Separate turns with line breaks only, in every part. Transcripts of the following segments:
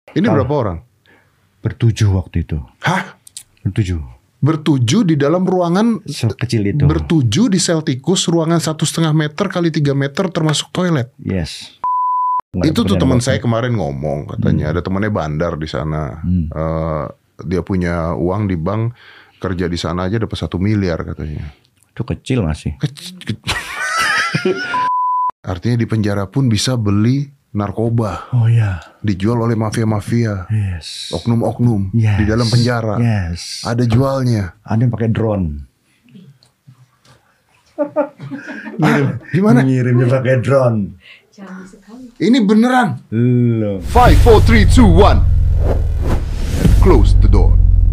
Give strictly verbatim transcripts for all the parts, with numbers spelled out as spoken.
Ini Kalo berapa orang?
Bertujuh waktu itu.
Hah?
Bertujuh.
Bertujuh di dalam ruangan
sekecil itu.
Bertujuh di sel tikus, ruangan satu setengah meter kali tiga meter termasuk toilet.
Yes.
Nggak itu tuh teman saya kemarin ngomong katanya hmm. ada temannya bandar di sana. Hmm. Uh, dia punya uang di bank, kerja di sana aja dapat satu miliar katanya.
Itu kecil masih.
Kecil. Artinya di penjara pun bisa beli narkoba.
Oh ya.
Dijual oleh mafia-mafia.
Yes.
Oknum-oknum
yes.
di dalam penjara.
Yes.
Ada jualnya.
Ada yang pakai drone.
Ngirim. Ah, gimana?
Ngirimnya pakai drone.
Ini beneran.
Loh.
Five, four, three, two, one. Close the door.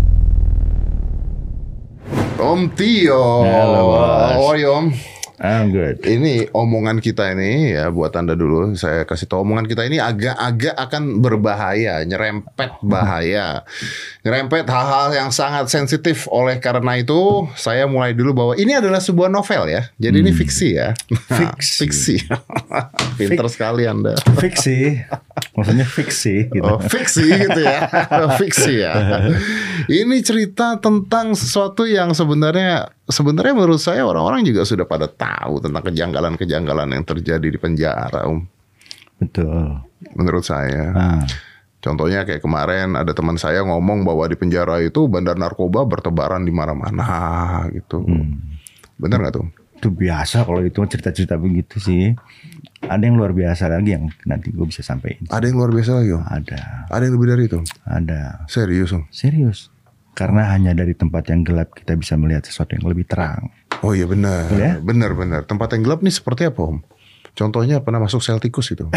Om Tio.
Halo, Bos.
How are you, Om?
I'm good.
Ini omongan kita ini ya buat Anda dulu. Saya kasih tahu omongan kita ini agak-agak akan berbahaya, nyerempet bahaya. Nyerempet hal-hal yang sangat sensitif. Oleh karena itu, saya mulai dulu bahwa ini adalah sebuah novel ya. Jadi hmm. ini fiksi ya.
Fiksi.
Fiksi. Pinter Fik sekali Anda.
Fiksi. Maksudnya fiksi gitu.
Oh, fiksi gitu ya. Fiksi ya. Ini cerita tentang sesuatu yang sebenarnya sebenarnya menurut saya orang-orang juga sudah pada tahu tentang kejanggalan-kejanggalan yang terjadi di penjara, Om.
Betul.
Menurut saya.
Ah.
Contohnya kayak kemarin ada teman saya ngomong bahwa di penjara itu bandar narkoba bertebaran di mana-mana gitu. Hmm. Benar nggak tuh?
Itu biasa kalau itu cerita-cerita begitu sih. Ada yang luar biasa lagi yang nanti gue bisa sampaikan.
Ada yang luar biasa lagi, Om?
Ada.
Ada yang lebih dari itu?
Ada.
Serius, Om?
Serius. Karena hanya dari tempat yang gelap kita bisa melihat sesuatu yang lebih terang.
Oh iya benar,
ya?
benar-benar. Tempat yang gelap nih seperti apa, Om? Contohnya pernah masuk sel tikus itu.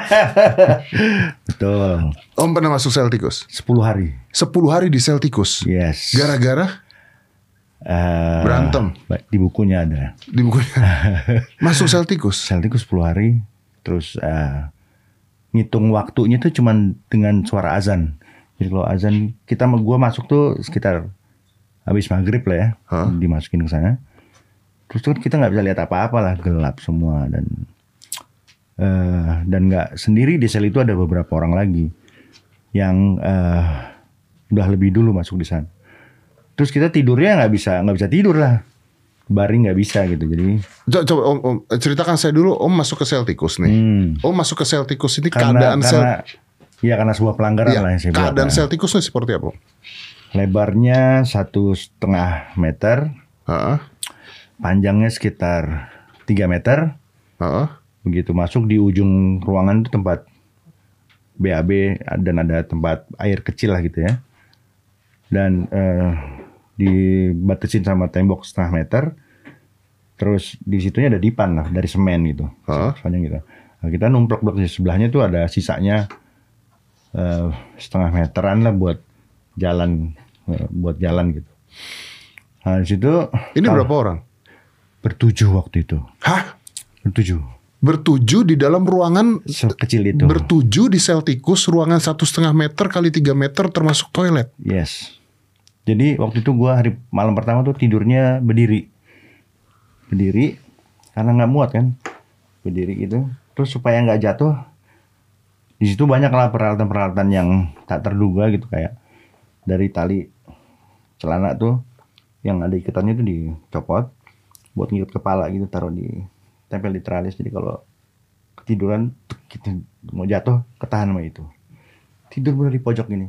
Betul.
Om pernah masuk sel tikus?
sepuluh hari.
sepuluh hari di sel tikus?
Yes.
Gara-gara?
Uh,
Berantem?
Di bukunya ada.
Di bukunya? Masuk sel tikus?
Sel tikus sepuluh hari. Terus uh, ngitung waktunya tuh cuman dengan suara azan. Jadi kalau azan kita sama gue masuk tuh sekitar habis maghrib lah ya, huh? Dimasukin ke sana. Terus tuh kita nggak bisa lihat apa-apa lah, gelap semua dan uh, dan nggak sendiri di sel itu ada beberapa orang lagi yang uh, udah lebih dulu masuk di sana. Terus kita tidurnya nggak bisa nggak bisa tidur lah, baring nggak bisa gitu. Jadi
coba, coba om, om ceritakan saya dulu, Om masuk ke sel tikus nih. Hmm. Om masuk ke sel tikus ini
karena,
keadaan
karena,
sel
Iya karena sebuah pelanggaran ya, lah yang saya bilang.
Keadaan sel tikusnya seperti apa?
Lebarnya satu setengah meter,
uh-uh.
panjangnya sekitar tiga meter.
Uh-uh.
Begitu masuk di ujung ruangan itu tempat B A B dan ada tempat air kecil lah gitu ya. Dan uh, dibatasin sama tembok setengah meter. Terus di situnya ada dipan lah dari semen gitu, uh-uh. sepanjang gitu. Nah, kita numplok-blok di sebelahnya tuh ada sisanya. Uh, setengah meteran lah buat jalan uh, buat jalan gitu. Nah di situ
ini berapa orang?
Bertujuh waktu itu.
Hah?
Bertujuh.
Bertujuh di dalam ruangan
sekecil itu.
Bertujuh di sel tikus, ruangan satu setengah meter kali tiga meter termasuk toilet.
Yes. Jadi waktu itu gue hari malam pertama tuh tidurnya berdiri, berdiri karena nggak muat kan, berdiri gitu. Terus supaya nggak jatuh. Di situ banyak lah peralatan-peralatan yang tak terduga gitu, kayak dari tali celana tuh yang ada ikatannya tuh dicopot buat ngikat kepala gitu, taruh di tempel di teralis. Jadi kalau ketiduran kita mau jatuh ketahan sama itu. Tidur bener di pojok gini.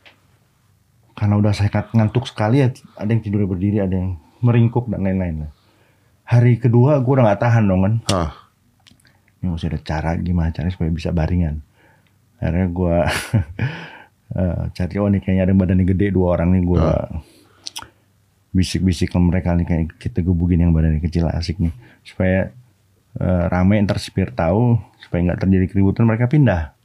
Karena udah saya ngantuk sekali ya, ada yang tidur berdiri, ada yang meringkuk dan lain-lain lah. Hari kedua gue udah nggak tahan dong kan.
Huh.
Ini mesti ada cara gimana caranya supaya bisa baringan. Akhirnya gue uh, cari, oh nih kayaknya ada badannya gede dua orang nih, gue uh. bisik-bisik ke mereka nih, kayak kita gebukin yang badannya kecil, asik nih, supaya uh, rame, ntar supir tahu, supaya nggak terjadi keributan, mereka pindah.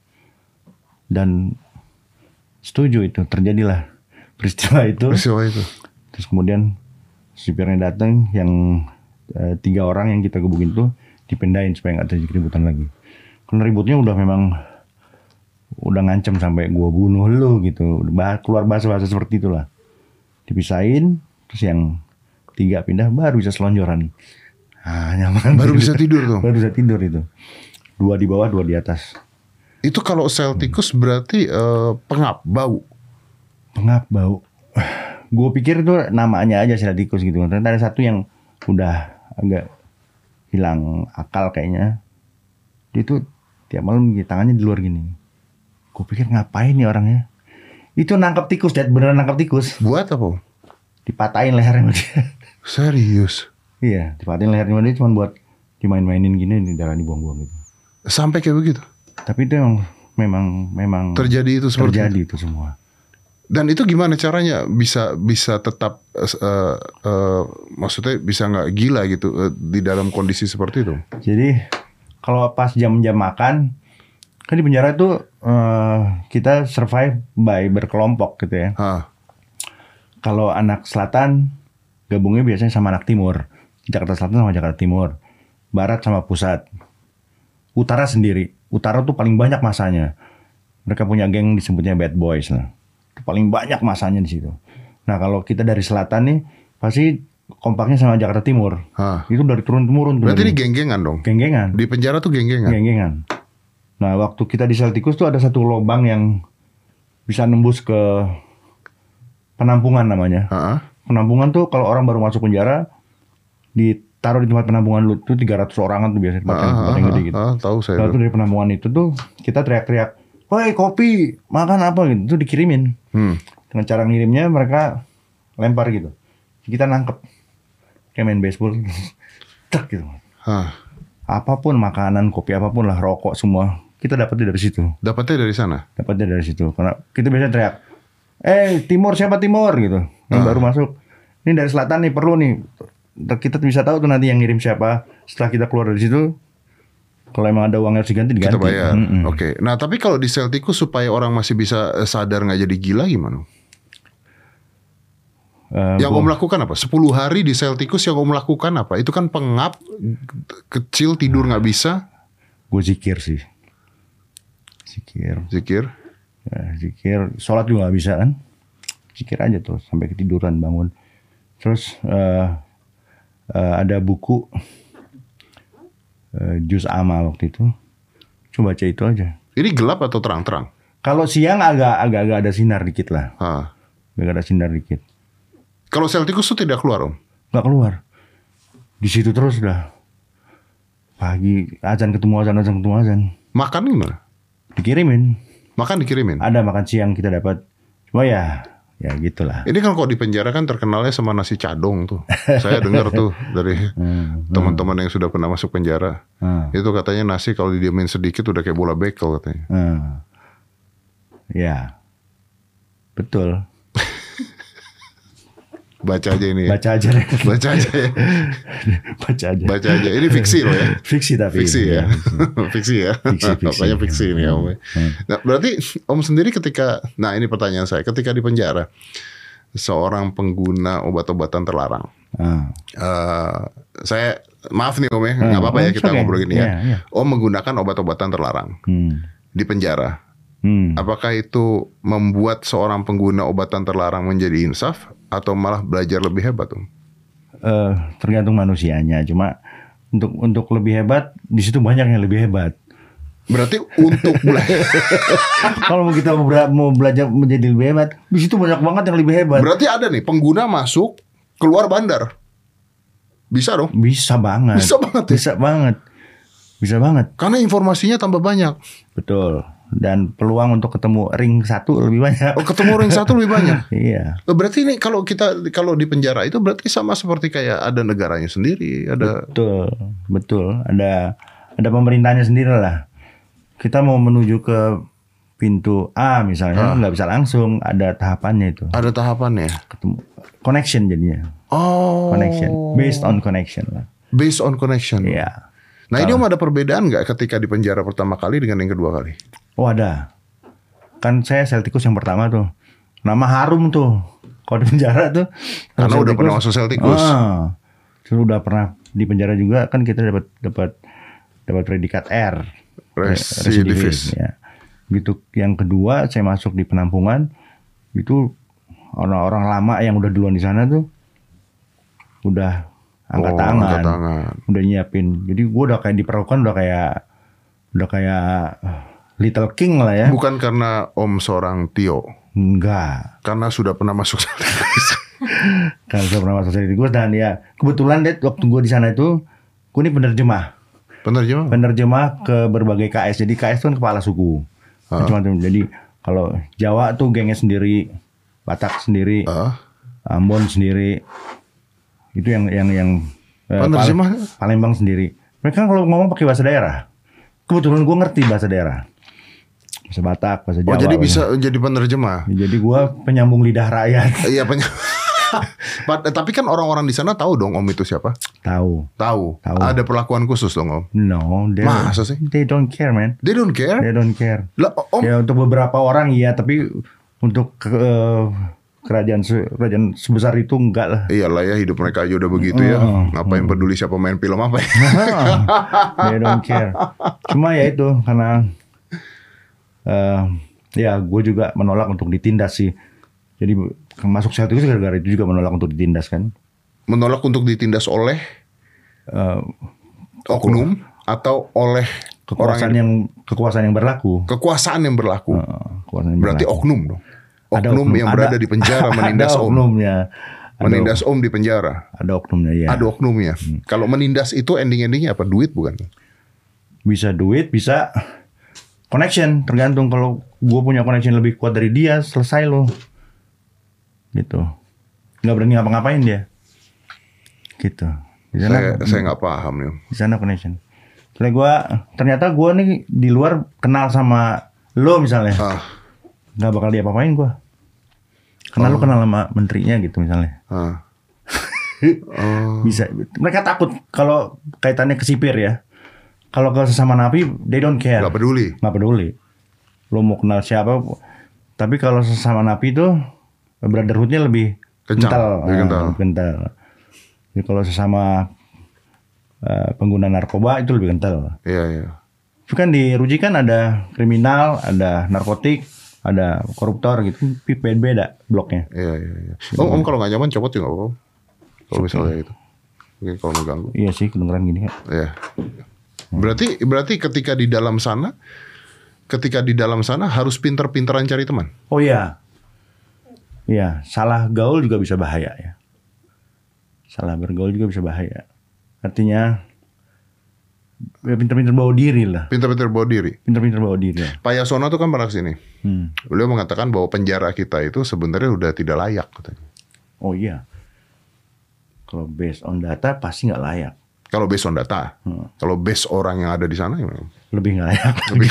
Dan setuju itu, terjadilah peristiwa itu.
Peristiwa itu.
Terus kemudian supirnya datang, yang uh, tiga orang yang kita gebukin tuh dipindahin supaya nggak terjadi keributan lagi. Karena ributnya udah memang udah ngancem sampai gue bunuh lo gitu, udah keluar bahasa-bahasa seperti itulah. Dipisahin, terus yang tiga pindah, baru bisa selonjoran. Ah, nyaman.
Baru bisa tidur tuh.
Baru bisa tidur itu. Dua di bawah, dua di atas.
Itu kalau sel tikus berarti uh, pengap, bau.
Pengap, bau. Gue pikir itu namanya aja sel tikus gitu. Ternyata ada satu yang udah agak hilang akal kayaknya. Dia tuh tiap malam tangannya di luar gini. Gue pikir ngapain nih orangnya? Itu nangkap tikus, Dad. Beneran nangkap tikus.
Buat apa?
Dipatahin lehernya dia.
Serius?
Iya, dipatahin lehernya dia cuma buat dimain-mainin gini, di darah dibuang-buang gitu.
Sampai kayak begitu?
Tapi itu memang memang, memang
terjadi itu seperti
terjadi
itu.
itu semua.
Dan itu gimana caranya bisa bisa tetap uh, uh, maksudnya bisa nggak gila gitu uh, di dalam kondisi seperti itu?
Jadi kalau pas jam-jam makan kan di penjara itu uh, kita survive by berkelompok gitu ya.
Hah.
Kalau anak selatan gabungnya biasanya sama anak timur, Jakarta Selatan sama Jakarta Timur, barat sama pusat, utara sendiri. Utara tuh paling banyak masanya. Mereka punya geng disebutnya Bad Boys lah. Paling banyak masanya di situ. Nah kalau kita dari selatan nih pasti kompaknya sama Jakarta Timur.
Hah.
Itu dari turun temurun.
Berarti ini geng-gengan dong?
Geng-gengan.
Di penjara tuh geng-gengan?
Geng-gengan. Nah waktu kita di sel tikus tuh ada satu lubang yang bisa nembus ke penampungan namanya.
Ha-ha.
Penampungan tuh kalau orang baru masuk penjara ditaruh di tempat penampungan lu tuh tiga ratus orangan tuh biasanya tempat yang, tempat yang gede gitu.
Ah, tahu saya.
Lalu dari penampungan itu tuh kita teriak-teriak, "Woi kopi, makan apa?" gitu. Itu dikirimin.
Hmm.
Dengan cara ngirimnya mereka lempar gitu. Kita nangkep kayak main baseball, tak gitu.
Hah.
Apapun makanan, kopi apapun lah, rokok semua kita dapatnya dari situ.
Dapatnya dari sana?
Dapatnya dari situ. Karena kita biasanya teriak, "Eh timur siapa timur?" gitu. Yang
Ah.
baru masuk. Ini dari selatan nih perlu nih. Kita bisa tahu tuh nanti yang ngirim siapa. Setelah kita keluar dari situ, kalau emang ada uang yang harus diganti, diganti.
Kita bayar.
Mm-mm.
Oke. Nah tapi kalau di sel tikus supaya orang masih bisa sadar nggak jadi gila gimana?
Uh,
Yang om lakukan apa? sepuluh hari di sel tikus yang om lakukan apa? Itu kan pengap, kecil, tidur nggak bisa.
Gue zikir sih. Zikir.
Zikir.
Ya, zikir. Sholat juga nggak bisa kan? Zikir aja tuh sampai ketiduran bangun. Terus uh, uh, ada buku uh, Juz Amma waktu itu. Coba baca itu aja.
Ini gelap atau terang-terang?
Kalau siang agak agak agak ada sinar dikit lah.
Hah.
Agak ada sinar dikit.
Kalau sel tikus itu tidak keluar om?
Nggak keluar. Di situ terus udah. Pagi azan ketemu azan, azan ketemu azan.
Makan gimana?
Dikirimin.
Makan dikirimin?
Ada makan siang kita dapat. Cuma ya, ya gitulah.
Ini kan kalau di penjara kan terkenalnya sama nasi cadong tuh. Saya dengar tuh dari
Hmm,
teman-teman yang sudah pernah masuk penjara.
hmm,
Itu katanya nasi kalau didiamin sedikit udah kayak bola bekel katanya.
hmm. Ya, betul.
Baca aja ini ya.
Baca aja deh.
Baca aja ya.
Baca aja.
Baca aja. Ini fiksi loh ya.
Fiksi tapi.
Fiksi ya.
Iya, fiksi.
Fiksi ya.
Fiksi, fiksi.
Pokoknya fiksi ini ya om.
Hmm.
Nah, berarti om sendiri ketika, nah ini pertanyaan saya, ketika di penjara, seorang pengguna obat-obatan terlarang.
Ah.
Uh, saya maaf nih om ya,
Hmm.
nggak apa-apa ya
Oh,
kita
okay.
ngobrol gini ya.
Yeah, yeah.
Om menggunakan obat-obatan terlarang
Hmm.
di penjara.
Hmm.
Apakah itu membuat seorang pengguna obatan terlarang menjadi insaf atau malah belajar lebih hebat om?
Eh, tergantung manusianya. Cuma untuk untuk lebih hebat di situ banyak yang lebih hebat.
Berarti untuk belajar.
Kalau kita mau, bela- mau belajar menjadi lebih hebat, di situ banyak banget yang lebih hebat.
Berarti ada nih pengguna masuk keluar bandar. Bisa dong?
Bisa banget.
Bisa banget ya?
Bisa banget. Bisa banget.
Karena informasinya tambah banyak.
Betul. Dan peluang untuk ketemu ring satu lebih banyak.
Oh, ketemu ring satu lebih banyak.
Iya.
Oh, berarti ini kalau kita kalau di penjara itu berarti sama seperti kayak ada negaranya sendiri, ada.
Betul. Betul. Ada ada pemerintahnya sendiri lah. Kita mau menuju ke pintu A misalnya, nggak bisa langsung, ada tahapannya itu.
Ada tahapannya.
Ketemu connection jadinya.
Oh.
Connection. Based on connection lah.
Based on connection.
Iya.
Nah ini om ada perbedaan nggak ketika di penjara pertama kali dengan yang kedua kali?
Oh ada. Kan saya sel tikus yang pertama tuh. Nama harum tuh. Kalau di penjara tuh.
Karena
sel
udah
tikus,
pernah masuk sel tikus.
Ah, terus udah pernah di penjara juga kan kita dapat dapat dapat predikat R.
Residivis.
Ya. Gitu. Yang kedua saya masuk di penampungan itu orang-orang lama yang udah duluan di sana tuh udah angkat
Oh,
tangan,
angkat tangan.
udah nyiapin. Jadi gue udah kayak diperlakukan udah kayak udah kayak Little King lah ya.
Bukan karena Om seorang Tio.
Enggak.
Karena sudah pernah masuk
Karena sudah pernah masuk sekaligus. Dan ya kebetulan deh waktu gue di sana itu, gue ini penerjemah.
Penerjemah?
Penerjemah ke berbagai K S. Jadi K S itu kan kepala suku.
Uh.
Macam-macam. Jadi kalau Jawa tuh gengnya sendiri, Batak sendiri,
Uh.
Ambon sendiri. Itu yang yang yang eh,
penerjemah
Palembang sendiri. Mereka kalau ngomong pakai bahasa daerah. Kebetulan gue ngerti bahasa daerah. Bahasa Batak, bahasa Jawa.
Oh jadi
bahasa.
bisa jadi penerjemah.
Jadi gue penyambung lidah rakyat.
Iya penyambung. Tapi kan orang-orang di sana tahu dong Om itu siapa?
Tahu.
Tahu.
Tahu.
Ada perlakuan khusus dong Om.
No, they
Masa sih?
They don't care, man.
They don't care.
They don't care.
Lah Om.
Ya untuk beberapa orang iya, tapi untuk uh, kerajaan kerajaan sebesar itu enggak lah.
Iyalah ya, hidup mereka aja udah begitu ya.
Uh,
Ngapain uh. peduli siapa main film apa ya?
They don't care. Cuma ya itu karena uh, ya gue juga menolak untuk ditindas sih. Jadi masuk sel itu gara-gara itu juga menolak untuk ditindas kan.
Menolak untuk ditindas oleh
uh,
oknum atau oleh
kekuasaan yang, yang kekuasaan yang berlaku.
Kekuasaan yang berlaku.
Uh, kekuasaan yang
Berarti
berlaku.
oknum dong. Oknum,
Ada oknum
yang berada
ada,
di penjara menindas
ada
Om.
Oknumnya. Ada
menindas Om di penjara.
Ada oknumnya ya.
Ada oknumnya. Hmm. Kalau menindas itu ending-endingnya apa? Duit bukan?
Bisa duit, bisa connection. Tergantung kalau gue punya connection lebih kuat dari dia, selesai lo. Gitu. Nggak berani ngapa-ngapain dia. Gitu. Di sana,
saya saya nggak paham nih.
Di sana connection. Soalnya gue, ternyata gue nih di luar kenal sama lo misalnya.
Ah.
Nggak bakal diapa-apain gue. Karena
oh.
lo kenal sama menterinya gitu misalnya.
Ah. oh.
Bisa. Mereka takut kalau kaitannya ke sipir ya. Kalau ke sesama napi, they don't care.
Nggak peduli.
Nggak peduli. Lo mau kenal siapa. Tapi kalau sesama napi itu, brotherhoodnya lebih
kencang,
kental.
lebih kental.
Uh, kental. Jadi kalau sesama uh, pengguna narkoba itu lebih kental.
Iya, iya.
Itu kan di Ruji kan ada kriminal, ada narkotik, ada koruptor gitu. Beda bloknya.
Iya, iya, iya. Om, om kalau nggak nyaman copot juga Om. Kalau misalnya itu. Mungkin kalau mengganggu.
Iya sih, kedengeran gini kan.
Iya. Berarti berarti ketika di dalam sana, ketika di dalam sana harus pinter-pinteran cari teman.
Oh iya. Iya, salah gaul juga bisa bahaya ya. Salah bergaul juga bisa bahaya. Artinya ya pinter-pinter bawa diri lah.
Pinter-pinter bawa diri.
Pinter-pinter bawa diri. Ya.
Pak Yasona tuh kan pernah kesini.
Hmm.
Beliau mengatakan bahwa penjara kita itu sebenarnya udah tidak layak katanya.
Oh iya. Kalau based on data pasti nggak layak.
Kalau based on data. Hmm. Kalau based orang yang ada di sana gimana?
Lebih nggak layak. Lebih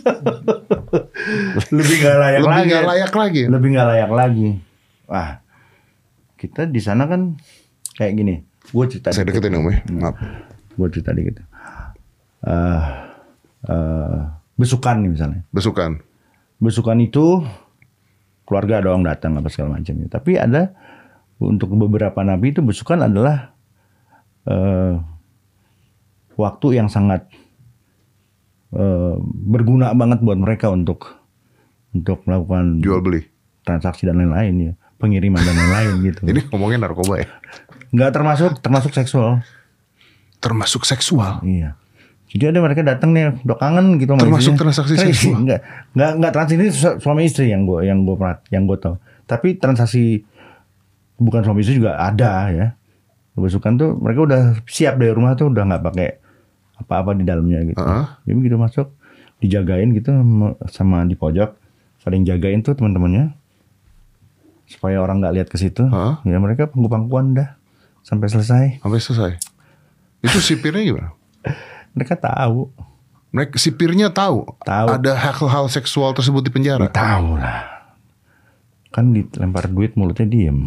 lebih nggak layak
lebih
lagi.
Gak layak lagi.
Lebih nggak layak lagi. Wah, kita di sana kan kayak gini. Gue cerita.
Saya deketin Om ya. Maaf.
Gue cerita dikit. Uh, uh, besukan nih misalnya.
Besukan.
Besukan itu keluarga doang datang apa segala macamnya. Tapi ada untuk beberapa nabi itu besukan adalah uh, waktu yang sangat uh, berguna banget buat mereka untuk untuk melakukan
jual beli,
transaksi dan lain-lain ya, pengiriman dan lain-lain gitu.
Ini ngomongin narkoba ya?
Nggak termasuk termasuk seksual.
Termasuk seksual.
Iya. Jadi ada mereka datang nih, udah kangen gitu.
Termasuk transaksi seksual.
Enggak, enggak, enggak transaksi suami istri yang gue yang gue yang gue tahu. Tapi transaksi bukan suami istri juga ada ya. Besukan tuh mereka udah siap dari rumah tuh udah nggak pakai apa-apa di dalamnya gitu.
Uh-huh.
Jadi begitu masuk dijagain gitu sama di pojok, saling jagain tuh teman-temannya supaya orang nggak lihat ke situ. Uh-huh. Ya mereka pangku-pangkuan dah sampai selesai.
Sampai selesai. Itu sipirnya gimana?
Mereka tahu.
Mereka sipirnya tahu.
Tahu.
Ada hal-hal seksual tersebut di penjara.
Ya, tahu lah. Kan dilempar duit mulutnya diem.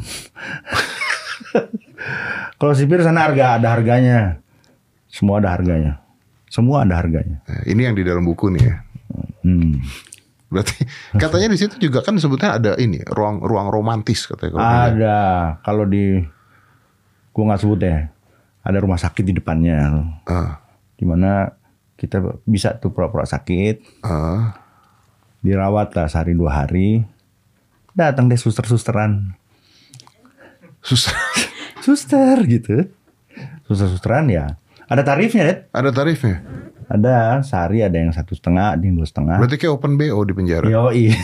Kalau sipir sana harga ada harganya. Semua ada harganya. Semua ada harganya.
Nah, ini yang di dalam buku nih ya. Hmm. Berarti katanya di situ juga kan sebetulnya ada ini ruang ruang romantis katanya. Kalau
ada. Kalau di gua nggak sebut ya. Ada rumah sakit di depannya. Uh. Dimana kita bisa tuh pura-pura sakit. Uh. Dirawat lah sehari dua hari. Datang deh suster-susteran.
Suster.
Suster gitu. Suster-susteran ya. Ada tarifnya, Dad.
Ada tarifnya.
Ada sehari, ada yang satu setengah, ada yang dua setengah.
Berarti kayak open B O di penjara.
Yo iya.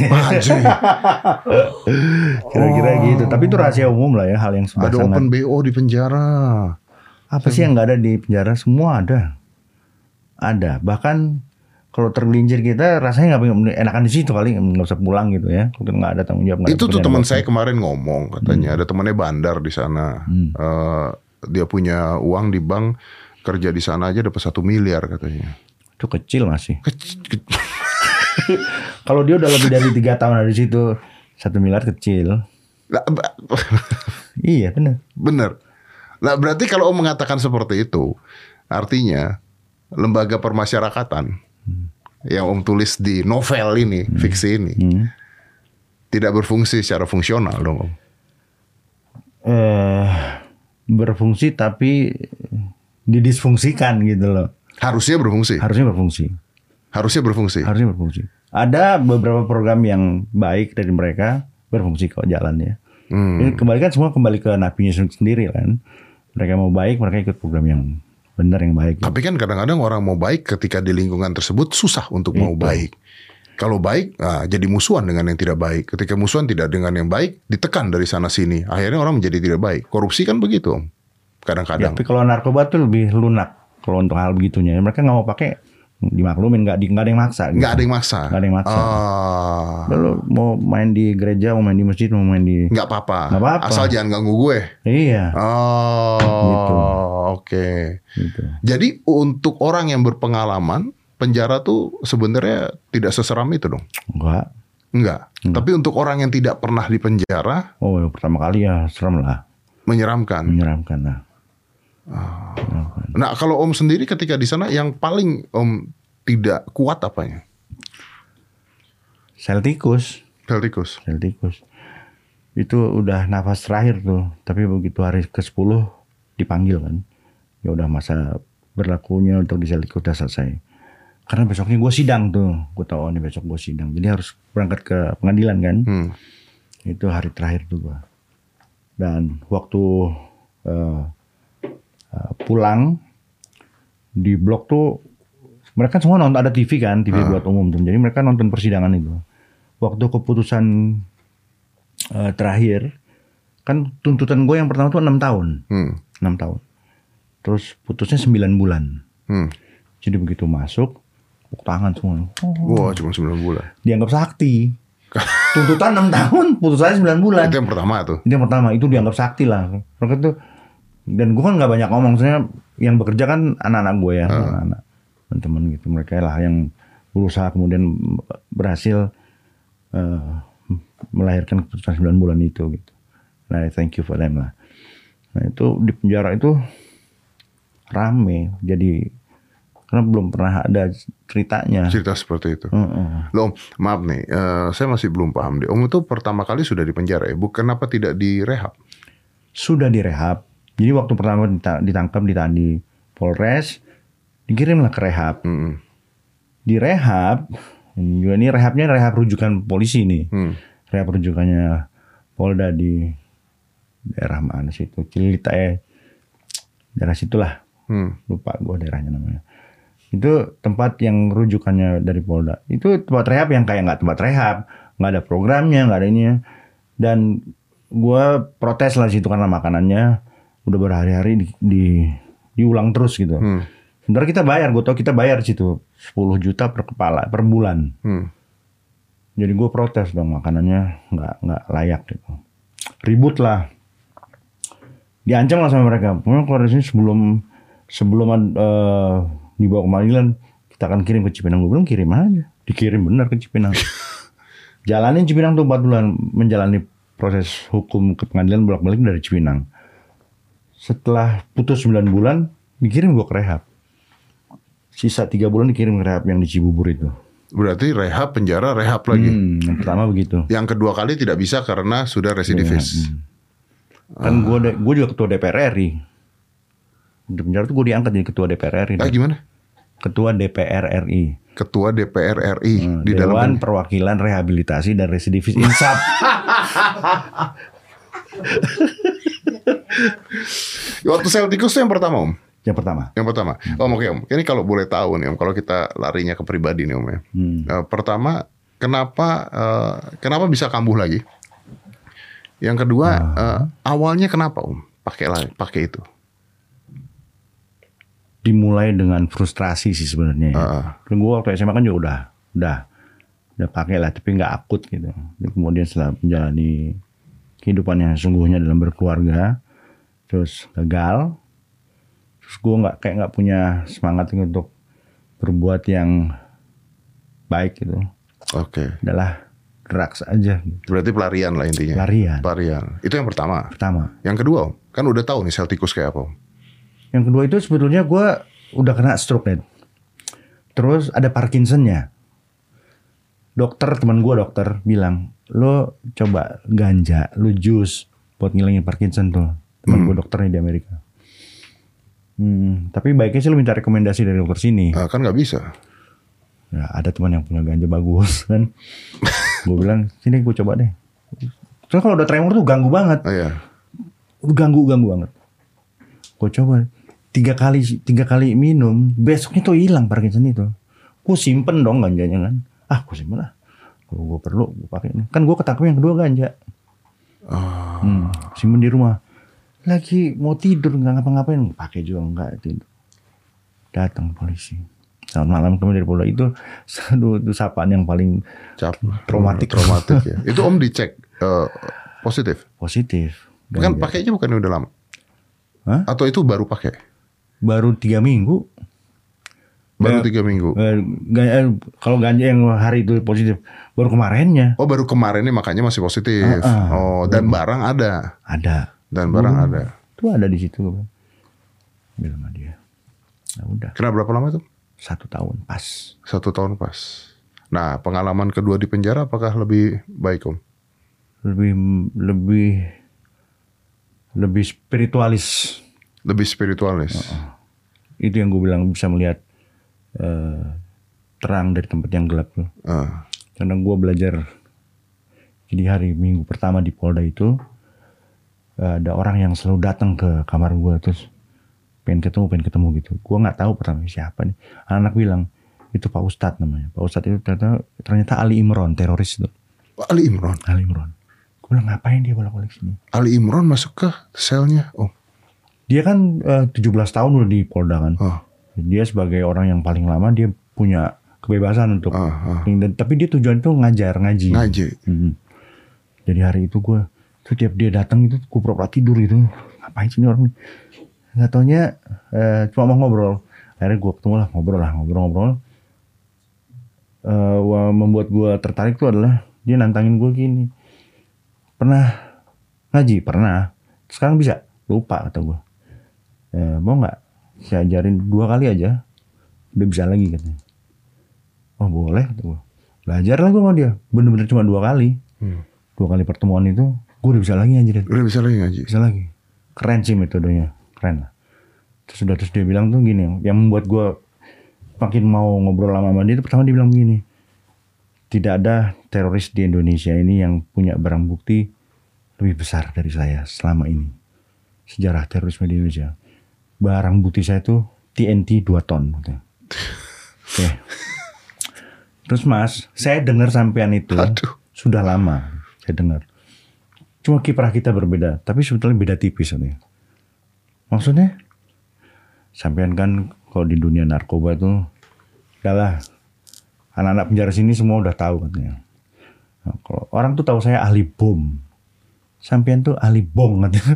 Kira-kira oh. gitu. Tapi itu rahasia umum lah ya, hal yang sudah
ada
sangat.
Open B O di penjara.
Apa sih yang nggak ada di penjara? Semua ada. Ada. Bahkan kalau tergelincir kita rasanya nggak enakan di situ kali, nggak usah pulang gitu ya. Kalau nggak ada tanggung jawab.
Itu tuh teman saya kemarin ngomong katanya hmm. ada temannya bandar di sana. Hmm. Uh, dia punya uang di bank, kerja di sana aja dapat satu miliar katanya.
Itu kecil masih.
Kecil.
Kalau dia udah lebih dari tiga tahun ada di situ, satu miliar kecil.
Lah,
iya benar.
Benar. Nah berarti kalau Om mengatakan seperti itu, artinya lembaga permasyarakatan hmm. yang Om tulis di novel ini, hmm. fiksi ini, hmm. tidak berfungsi secara fungsional dong Om?
Uh, berfungsi tapi didisfungsikan gitu loh.
Harusnya berfungsi.
Harusnya berfungsi.
Harusnya berfungsi.
Harusnya berfungsi. Ada beberapa program yang baik dari mereka berfungsi kok jalannya. Hmm. Ini kembali kan semua kembali ke napinya sendiri kan. Mereka mau baik, mereka ikut program yang benar yang baik.
Tapi kan kadang-kadang orang mau baik ketika di lingkungan tersebut susah untuk itu. Mau baik. Kalau baik, nah, jadi musuhan dengan yang tidak baik. Ketika musuhan tidak dengan yang baik, ditekan dari sana sini. Akhirnya orang menjadi tidak baik. Korupsi kan begitu, Om. Kadang-kadang.
Ya, tapi kalau narkoba tuh lebih lunak. Kalau untuk hal begitunya, mereka nggak mau pakai, dimaklumin, nggak nggak ada yang maksa. Gitu.
Nggak ada yang maksa.
Nggak ada yang maksa.
Oh.
Lalu mau main di gereja, mau main di masjid, mau main di.
Nggak apa-apa.
Nggak apa-apa.
Asal jangan ganggu gue.
Iya.
Oh.
Gitu.
Oke. Okay. Gitu. Jadi untuk orang yang berpengalaman, penjara tuh sebenarnya tidak seseram itu dong?
Enggak.
Enggak. Hmm. Tapi untuk orang yang tidak pernah di penjara,
oh pertama kali ya serem lah.
Menyeramkan.
Menyeramkan lah.
Oh. Nah kalau Om sendiri ketika di sana yang paling Om tidak kuat apanya?
Sel tikus.
Sel tikus.
Sel tikus. Itu udah nafas terakhir tuh. Tapi begitu hari ke sepuluh dipanggil kan. Ya udah masa berlakunya untuk di sel tikus udah selesai. Karena besoknya gue sidang tuh. Gue tau oh, nih besok gue sidang. Jadi harus berangkat ke pengadilan kan. Hmm. Itu hari terakhir tuh gue. Dan waktu uh, uh, pulang di blok tuh mereka semua nonton, ada T V kan, T V uh. buat umum tuh. Jadi mereka nonton persidangan itu. Waktu keputusan uh, terakhir kan tuntutan gue yang pertama tuh enam tahun. Hmm. enam tahun. Terus putusnya sembilan bulan. Hmm. Jadi begitu masuk tepuk tangan semua. Oh.
Wah, cuma sembilan bulan.
Dianggap sakti. Tuntutan enam tahun, putusannya sembilan bulan.
Itu yang pertama tuh.
Itu yang pertama, itu dianggap sakti lah. Mereka tuh, dan gue kan nggak banyak ngomong, soalnya yang bekerja kan anak-anak gue ya, uh. anak-anak teman-teman gitu. Mereka lah yang berusaha kemudian berhasil uh, melahirkan keputusan sembilan bulan itu gitu. Nah, thank you for them lah. Nah itu di penjara itu rame, jadi karena belum pernah ada ceritanya.
Cerita seperti itu.
Uh-uh.
Loh, Om, maaf nih, uh, saya masih belum paham deh. Om itu pertama kali sudah di penjara ya? Bukan kenapa tidak direhab?
Sudah direhab. Jadi waktu pertama ditangkap, ditahan di Polres, dikirimlah ke rehab. Hmm. Di rehab, ini juga ini rehabnya rehab rujukan polisi nih. Hmm. Rehab rujukannya Polda di daerah mana sih itu? Cilita ya. Daerah situlah. Hmm. Lupa gue daerahnya namanya. Itu tempat yang rujukannya dari Polda. Itu tempat rehab yang kayak nggak tempat rehab, nggak ada programnya, nggak ada ininya. Dan gue protes lah situ karena makanannya udah berhari-hari di, di diulang terus gitu. Hmm. Sebenarnya kita bayar, gue tau kita bayar situ sepuluh juta per kepala per bulan. Hmm. Jadi gue protes dong, makanannya nggak nggak layak gitu. Ribut lah, diancam lah sama mereka. Pokoknya keluar dari sini sebelum sebelum uh, dibawa ke pengadilan, kita akan kirim ke Cipinang. Gue belum kirim aja, dikirim benar ke Cipinang. Jalanin Cipinang tuh empat bulan menjalani proses hukum ke pengadilan bolak-balik dari Cipinang. Setelah putus sembilan bulan, dikirim gue ke rehab. Sisa tiga bulan dikirim ke rehab yang di Cibubur itu.
Berarti rehab, penjara, rehab lagi.
Hmm, yang pertama begitu.
Yang kedua kali tidak bisa karena sudah residivis.
Hmm. Kan uh. gue gue juga ketua D P R R I. Di penjara tuh gue diangkat jadi ketua D P R R I.
Ah gimana?
Ketua D P R R I.
Ketua D P R R I
hmm,
di
Dewan
dalam
Perwakilan Rehabilitasi dan Residivis Insaf.
Waktu sel tikus itu yang pertama Om?
Yang pertama.
Yang pertama. Om, oke Om. Ini kalau boleh tahu nih Om, kalau kita larinya ke pribadi nih Om ya.
Hmm.
Uh, pertama, kenapa uh, kenapa bisa kambuh lagi? Yang kedua, uh. Uh, awalnya kenapa Om pakai pakai itu?
Dimulai dengan frustrasi sih sebenarnya. Ya.
Uh.
Gue waktu S M A kan juga udah udah udah pakai lah, tapi nggak akut gitu. Dan kemudian setelah menjalani kehidupan yang sungguhnya dalam berkeluarga, terus gagal. Terus gue nggak kayak nggak punya semangat untuk berbuat yang baik gitu.
Oke. Okay.
Adalah drugs aja. Gitu.
Berarti pelarian lah intinya.
Pelarian.
Pelarian. Itu yang pertama.
Pertama.
Yang kedua Om, kan udah tahu nih sel tikus kayak apa Om.
Yang kedua itu sebetulnya gue udah kena stroke nih. Terus ada Parkinsonnya. Dokter teman gue dokter bilang, lo coba ganja, lo jus buat ngilangin Parkinson tuh. Teman hmm. gue dokternya di Amerika. Hmm, tapi baiknya sih lo minta rekomendasi dari dokter sini.
Uh, kan nggak bisa.
Ya, ada teman yang punya ganja bagus kan. Gue bilang sini gue coba deh. Soalnya kalau udah tremor tuh ganggu banget.
Oh, iya.
Ganggu ganggu banget. Gue coba tiga kali tiga kali minum, besoknya tuh hilang Parkinson itu. Gue simpen dong ganjanya kan. Ah gue simpen lah. Kalau gue perlu gue pakai ini. Kan gue ketangkep yang kedua ganja.
Oh.
Hmm, simpen di rumah. Lagi mau tidur nggak ngapa-ngapain, pakai juga nggak tidur. Datang polisi. Selamat malam kami dari Polda itu, aduh, itu sapaan yang paling
Cap,
traumatik.
Traumatik ya. Itu Om dicek uh, positif.
Positif.
Kan pakainya bukan udah lama?
Hah?
Atau itu baru pakai?
Baru tiga minggu.
Baru
Gak,
tiga minggu.
Eh, ganja, kalau ganja yang hari itu positif, baru kemarinnya.
Oh baru kemarinnya makanya masih positif. Uh, uh, oh dan baru. Barang ada.
Ada.
Dan barang uh, ada.
Itu ada di situ. Bilang sama dia. Nah, udah.
Kena berapa lama tuh?
Satu tahun pas.
Satu tahun pas. Nah pengalaman kedua di penjara apakah lebih baik Om?
Lebih lebih lebih spiritualis.
Lebih spiritualis.
Uh, uh. Itu yang gue bilang bisa melihat uh, terang dari tempat yang gelap tuh. Uh. Karena gue belajar. Jadi hari Minggu pertama di Polda itu uh, ada orang yang selalu datang ke kamar gue terus pengen ketemu, pengen ketemu gitu. Gue nggak tahu pertama siapa nih. Anak-anak bilang itu Pak Ustadz namanya. Pak Ustadz itu ternyata, ternyata Ali Imron, teroris itu.
Ali Imron.
Ali Imron. Gue bilang ngapain dia bolak-balik sini?
Ali Imron masuk ke selnya, oh.
Dia kan uh, tujuh belas tahun udah di Polda kan. Oh. Dia sebagai orang yang paling lama dia punya kebebasan untuk. Oh, oh. Dan, tapi dia tujuan itu ngajar, ngaji.
Ngaji.
Hmm. Jadi hari itu gue, setiap dia datang itu gue pura-pura tidur gitu. Ngapain sih ini orang nih? Nggak taunya uh, cuma mau ngobrol. Akhirnya gue ketemu lah, ngobrol lah, ngobrol-ngobrol. Uh, membuat gue tertarik tuh adalah dia nantangin gue gini. Pernah ngaji? Pernah. Sekarang bisa? Lupa kata gue. E, mau nggak? Saya ajarin dua kali aja. Udah bisa lagi katanya. Oh boleh kata gue. Belajar lah gue sama dia. Bener-bener cuma dua kali. Hmm. Dua kali pertemuan itu. Gue udah bisa lagi ngaji.
Udah bisa lagi ngaji? Bisa
lagi. Keren sih metodenya. Keren lah. Terus udah terus dia bilang tuh gini. Yang membuat gue makin mau ngobrol lama sama dia itu pertama dia bilang begini. Tidak ada teroris di Indonesia ini yang punya barang bukti lebih besar dari saya selama ini. Sejarah terorisme di Indonesia. Barang bukti saya itu T N T dua ton. Oke. Okay. Terus Mas, saya dengar sampean itu Aduh. Sudah lama. Saya dengar. Cuma kiprah kita berbeda. Tapi sebetulnya beda tipis. Katanya. Maksudnya? Sampean kan kalau di dunia narkoba itu udahlah. Anak-anak penjara sini semua udah tahu katanya. Nah, kalau orang tuh tahu saya ahli bom. Sampean tuh ahli bom katanya.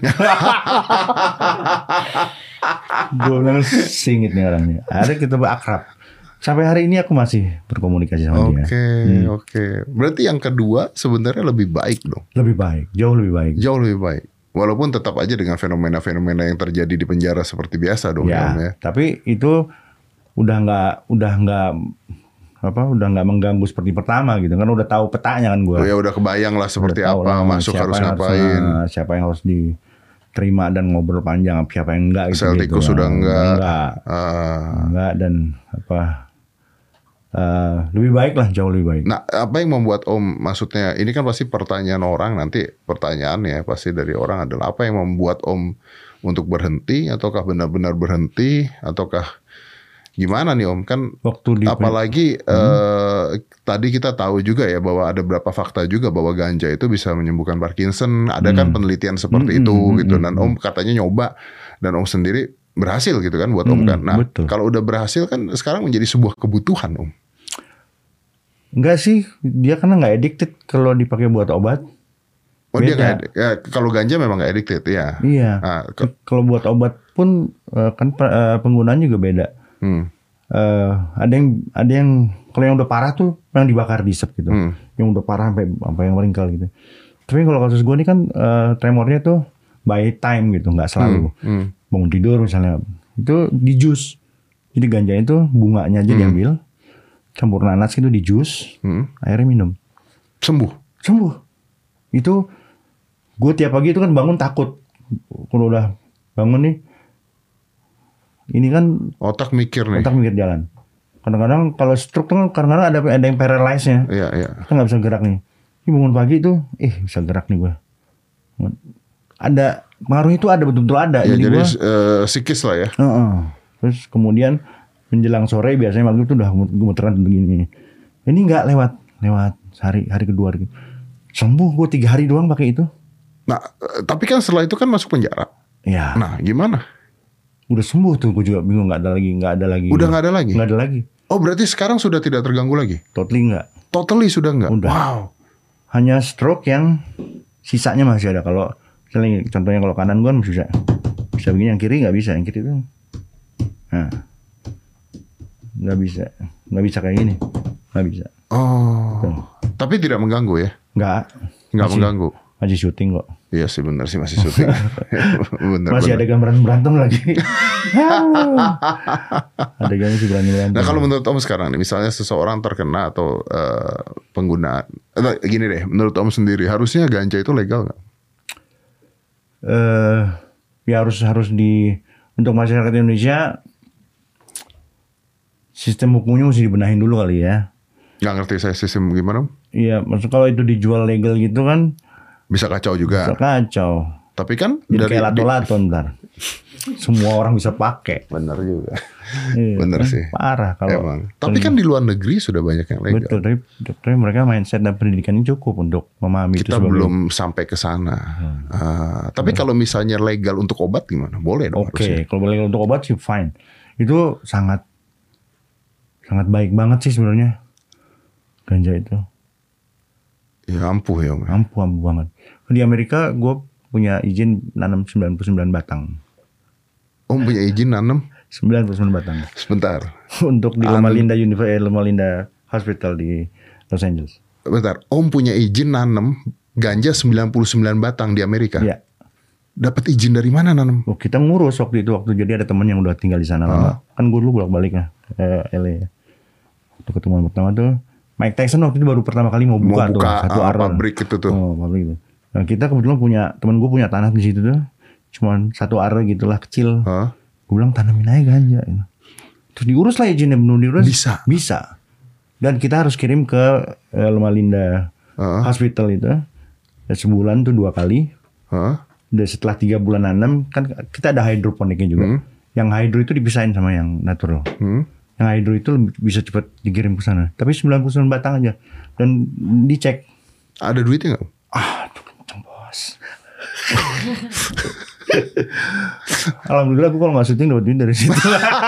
Gue bilang singit nih orangnya. Akhirnya kita akrab. Sampai hari ini aku masih berkomunikasi sama
okay, dia. Oke,
hmm.
oke. Okay. Berarti yang kedua sebenarnya lebih baik dong.
Lebih baik, jauh lebih baik.
Jauh lebih baik. Walaupun tetap aja dengan fenomena-fenomena yang terjadi di penjara seperti biasa dong.
Ya, ya. Tapi itu udah nggak, udah nggak apa, udah nggak mengganggu seperti pertama gitu. Kan udah tahu petanya kan gue.
Oh ya udah kebayang lah seperti apa lah, masuk harus ngapain.
Harus, siapa yang harus diterima dan ngobrol panjang, siapa yang enggak gitu.
Sel tikus
gitu.
sudah enggak.
Enggak.
Uh.
Enggak dan apa. uh, lebih baik lah, jauh lebih baik.
Nah, apa yang membuat Om, maksudnya ini kan pasti pertanyaan orang, nanti pertanyaannya pasti dari orang adalah apa yang membuat Om untuk berhenti, ataukah benar-benar berhenti, ataukah gimana nih Om? Kan
Waktu di
apalagi hmm. eh, tadi kita tahu juga ya bahwa ada beberapa fakta juga bahwa ganja itu bisa menyembuhkan Parkinson. Ada hmm. kan penelitian seperti hmm. itu hmm. gitu. Dan Om katanya nyoba dan Om sendiri berhasil gitu kan buat hmm. Om kan. Nah, betul. Kalau udah berhasil kan sekarang menjadi sebuah kebutuhan Om.
Enggak sih, dia karena nggak addicted kalau dipakai buat obat.
Oh beda. Dia nggak, ya, kalau ganja memang nggak addicted ya.
Iya. Nah, ke, kalau buat obat pun kan penggunaan juga beda. Hmm. Uh, ada yang ada yang kalau yang udah parah tuh yang dibakar disep gitu. Hmm. Yang udah parah sampai sampai yang meringkal gitu. Tapi kalau kasus gue nih kan uh, tremornya tuh by time gitu, nggak selalu. Hmm. Hmm. Bangun tidur misalnya itu di jus. Jadi ganjanya itu bunganya aja hmm. diambil, campur nanas gitu di jus, hmm. airnya minum.
Sembuh.
Sembuh. Itu gue tiap pagi itu kan bangun takut. Kalau udah bangun nih, ini kan
otak mikir nih.
Otak mikir jalan. Kadang-kadang kalau stroke tuh kan kadang-kadang ada ada yang paralyze-nya.
Iya, iya.
Kita nggak bisa gerak nih. Ini bangun pagi itu, eh bisa gerak nih gue. Ada pengaruh itu ada betul-betul ada.
Ya, jadi jadi
gua,
uh, psikis lah ya.
Uh-uh. Terus kemudian menjelang sore biasanya maghrib tuh udah gemeteran begini. Ini nggak lewat lewat hari hari kedua gitu. Sembuh gue tiga hari doang pakai itu.
Nah, tapi kan setelah itu kan masuk penjara.
Iya.
Nah, gimana?
Udah sembuh tuh, gue juga bingung, nggak ada lagi, nggak ada lagi.
Udah nggak ada lagi?
Nggak ada lagi.
Oh, berarti sekarang sudah tidak terganggu lagi?
Totally nggak.
Totally sudah nggak?
Udah.
Wow.
Hanya stroke yang sisanya masih ada. Kalau misalnya contohnya kalau kanan gue masih bisa, bisa begini, yang kiri nggak bisa, yang kiri tuh, nah, nggak bisa, nggak bisa kayak gini, nggak bisa.
Oh. Tuh. Tapi tidak mengganggu ya?
Nggak.
Nggak mengganggu.
Masih syuting kok.
Iya sih benar sih masih syuting. bener,
masih
bener.
ada gambaran berantem lagi. Adegannya sih berani berantem.
Nah kalau menurut Om sekarang nih, misalnya seseorang terkena atau uh, penggunaan, atau gini deh, menurut Om sendiri harusnya ganja itu legal nggak?
Uh, ya harus harus di untuk masyarakat Indonesia sistem hukumnya mesti dibenahin dulu kali ya.
Nggak ngerti saya sistem gimana?
Iya, maksud kalau itu dijual legal gitu kan.
Bisa kacau juga.
Bisa kacau.
Tapi kan
jadi dari, kayak lato-lato di... ntar. Semua orang bisa pakai.
Bener juga.
Iya,
bener
kan?
sih.
Parah kalau.
Emang. Tapi kan di luar negeri sudah banyak yang legal.
Betul. Tapi, tapi mereka mindset dan pendidikannya cukup untuk memahami
kita
itu.
Kita belum sampai ke sana. Hmm. Uh, tapi hmm. kalau misalnya legal untuk obat gimana? Boleh dong.
Oke. Okay. Kalau legal untuk obat sih fine. Itu sangat sangat baik banget sih sebenarnya. Ganja itu.
Ya ampuh ya Om.
Ampuh, ampuh banget. Di Amerika gue punya izin nanam sembilan puluh sembilan batang.
Om punya izin nanam?
sembilan puluh sembilan batang.
Sebentar.
Untuk di Loma Linda University, Loma Linda Hospital di Los Angeles.
Bentar, Om punya izin nanam ganja sembilan puluh sembilan batang di Amerika?
Iya.
Dapat izin dari mana nanam?
Oh, kita ngurus waktu itu, waktu jadi ada teman yang udah tinggal di sana lama. Kan gue dulu bolak-balik ya ke L A. Waktu ketemuan pertama tuh Mike Tyson waktu itu baru pertama kali mau buka,
mau buka
tuh satu
uh,
area.
pabrik itu tuh.
Oh, pabrik itu. Nah, kita kebetulan punya, teman gue punya tanah di situ tuh. Cuman satu area gitulah kecil.
Huh?
Gue bilang tanamin aja ganja. Terus diurus lah izinnya, benar diurus.
Bisa.
Bisa. Dan kita harus kirim ke uh, Loma Linda uh. Hospital itu. Dan sebulan tuh dua kali.
Huh?
Dan setelah tiga bulan nanam, kan kita ada hidroponiknya juga. Hmm. Yang hidro itu dipisahin sama yang natural. Hmm. Yang hydro itu bisa cepat dikirim ke sana. Tapi sembilan puluh sembilan batang aja. Dan dicek.
Ada duitnya gak?
Ah, tuh kenceng bos. Alhamdulillah aku kalau gak syuting dapat duit dari situ.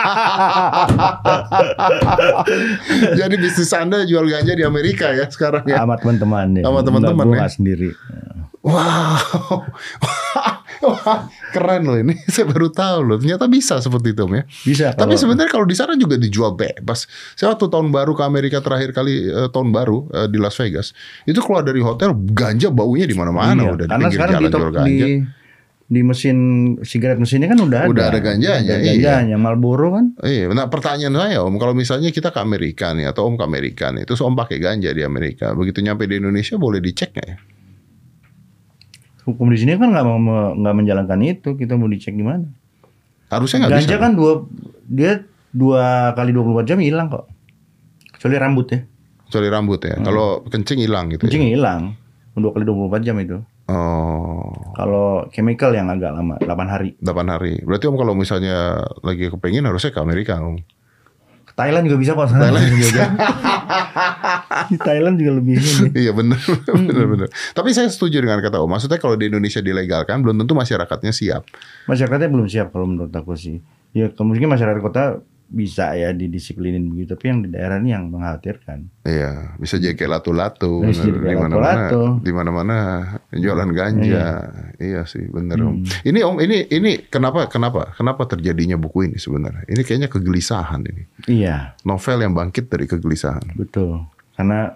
Jadi bisnis Anda jual ganja di Amerika ya sekarang ya?
Sama teman-teman ya.
Sama teman-teman ya?
Gue gak sendiri.
Wow. Wah, keren loh ini. Saya baru tahu loh. Ternyata bisa seperti itu ya.
Bisa.
Tapi kalau... sebenarnya kalau di sana juga dijual bebas. Saya waktu tahun baru ke Amerika terakhir kali eh, tahun baru eh, di Las Vegas, itu keluar dari hotel ganja baunya di mana-mana
iya,
udah di
karena
pinggir
sekarang
jalan jual ganja. Di,
di mesin sigaret mesinnya kan udah,
udah
ada.
ada ganjanya.
Ada ganjanya, iya. Marlboro kan.
Iya. Nah pertanyaan saya Om, kalau misalnya kita ke Amerika nih atau Om ke Amerika nih, terus Om pakai ganja di Amerika, begitu nyampe di Indonesia boleh dicek nggak ya?
Hukum di sini kan nggak mau nggak menjalankan itu, kita mau dicek di mana?
Harusnya nggak bisa.
Ganja kan dua dia dua kali dua puluh empat jam hilang kok. Kecuali rambut ya.
Kecuali rambut ya. Hmm. Kalau kencing hilang gitu.
Kencing
ya?
hilang. Dua kali dua puluh empat jam itu.
Oh.
Kalau chemical yang agak lama, delapan hari.
delapan hari. Berarti Om kalau misalnya lagi kepengen harusnya ke Amerika Om.
Thailand juga bisa kok. Thailand juga. Di Thailand juga lebih ini.
Iya benar, benar, benar. Tapi saya setuju dengan kata Om. Maksudnya kalau di Indonesia dilegalkan, belum tentu masyarakatnya siap.
Masyarakatnya belum siap kalau menurut aku sih. Ya mungkin masyarakat kota bisa ya didisiplinin begitu, tapi yang di daerah ini yang mengkhawatirkan.
Iya, bisa jadi kayak latu-latu.
Bisa jadi
di
kayak
mana-mana,
latu-latu.
di mana-mana jualan ganja. Iya, iya sih, benar Om.
Hmm.
Ini Om, ini ini kenapa kenapa kenapa terjadinya buku ini sebenarnya? Ini kayaknya kegelisahan ini.
Iya.
Novel yang bangkit dari kegelisahan.
Betul. Karena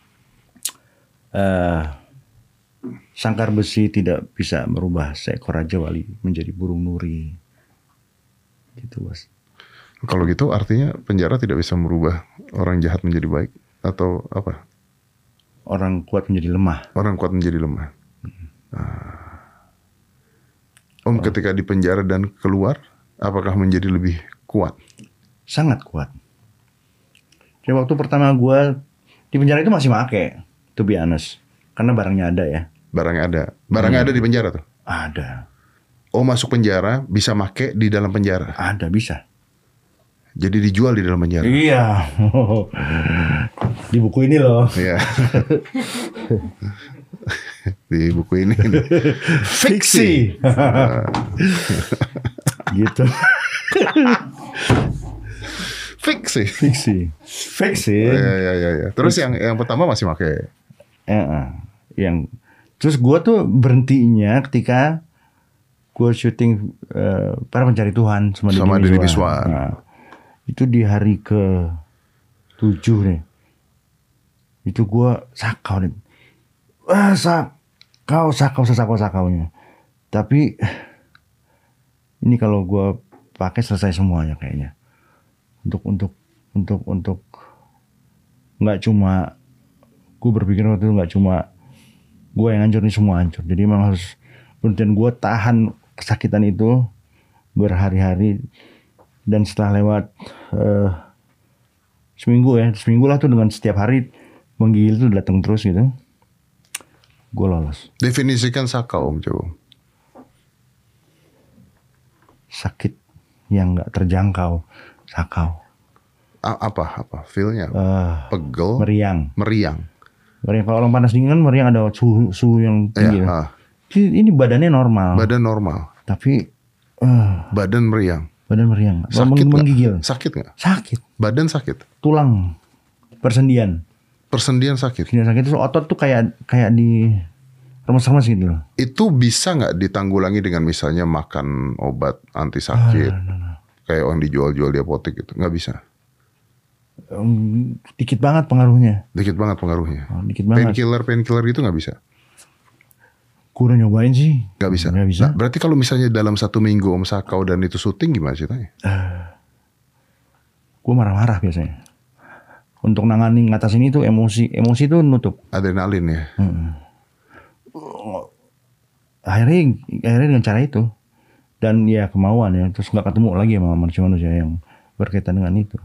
uh, sangkar besi tidak bisa merubah seekor raja wali menjadi burung nuri. Gitu, Bos.
Kalau gitu artinya penjara tidak bisa merubah orang jahat menjadi baik atau apa?
Orang kuat menjadi lemah.
Orang kuat menjadi lemah. Hmm. Nah. Om oh. ketika di penjara dan keluar, apakah menjadi lebih kuat?
Sangat kuat. Jadi waktu pertama gue di penjara itu masih make, to be honest. Karena barangnya ada ya.
Barangnya ada. Barangnya hmm. ada di penjara tuh?
Ada.
Oh masuk penjara bisa make di dalam penjara?
Ada, bisa.
Jadi dijual di dalam penjara?
Iya. Di buku ini loh.
Iya. Di buku ini. Fiksi.
Gitu.
Fiksi.
Fiksi. Fiksi.
Ya, ya, ya, ya. Terus Fiksi. yang yang pertama masih pakai.
Eh, yang terus gue tuh berhentinya ketika gue syuting uh, Para Pencari Tuhan sama,
sama Deddy Miswar.
Nah, itu di hari ke tujuh nih. Itu gue sakau nih. Wah, sakau, sakau, sakau, sakaunya. Tapi ini kalau gue pakai selesai semuanya kayaknya. Untuk untuk untuk untuk nggak cuma gue berpikir waktu itu nggak cuma gue yang hancur, ini semua hancur. Jadi memang harus kemudian gue tahan kesakitan itu berhari-hari. Dan setelah lewat uh, seminggu ya, seminggu lah tuh dengan setiap hari menggigil tuh datang terus gitu, gue lolos.
Definisikan sakau Om coba.
Sakit yang nggak terjangkau, sakau.
A- apa apa feelnya?
Uh,
Pegel.
Meriang.
Meriang.
Meriang. Kalau orang panas dingin kan meriang ada suhu suhu yang tinggi. Ya, ah. Ini badannya normal.
Badan normal.
Tapi uh,
badan meriang.
Badan meriang.
Sakit
menggigil.
Gak? Sakit nggak?
Sakit.
Badan sakit.
Tulang. Persendian.
Persendian sakit.
Persendian sakit itu otot tuh kayak kayak di remes-remes gitu loh. Itu
bisa nggak ditanggulangi dengan misalnya makan obat anti sakit? Ah, nah, nah. Kayak orang dijual-jual di apotek gitu. Nggak bisa.
Um, dikit banget pengaruhnya.
Dikit banget pengaruhnya.
Oh, dikit banget.
Painkiller, painkiller gitu nggak bisa.
Gue udah nyobain sih.
Gak bisa?
Gak bisa.
Nah, berarti kalau misalnya dalam satu minggu Om sakau dan itu syuting gimana ceritanya? Uh,
gue marah-marah biasanya. Untuk nanganin ngatasin itu emosi. Emosi itu nutup.
Adrenalin ya? Hmm.
Akhirnya, akhirnya dengan cara itu. Dan ya kemauan ya. Terus gak ketemu lagi sama manusia-manusia yang berkaitan dengan itu.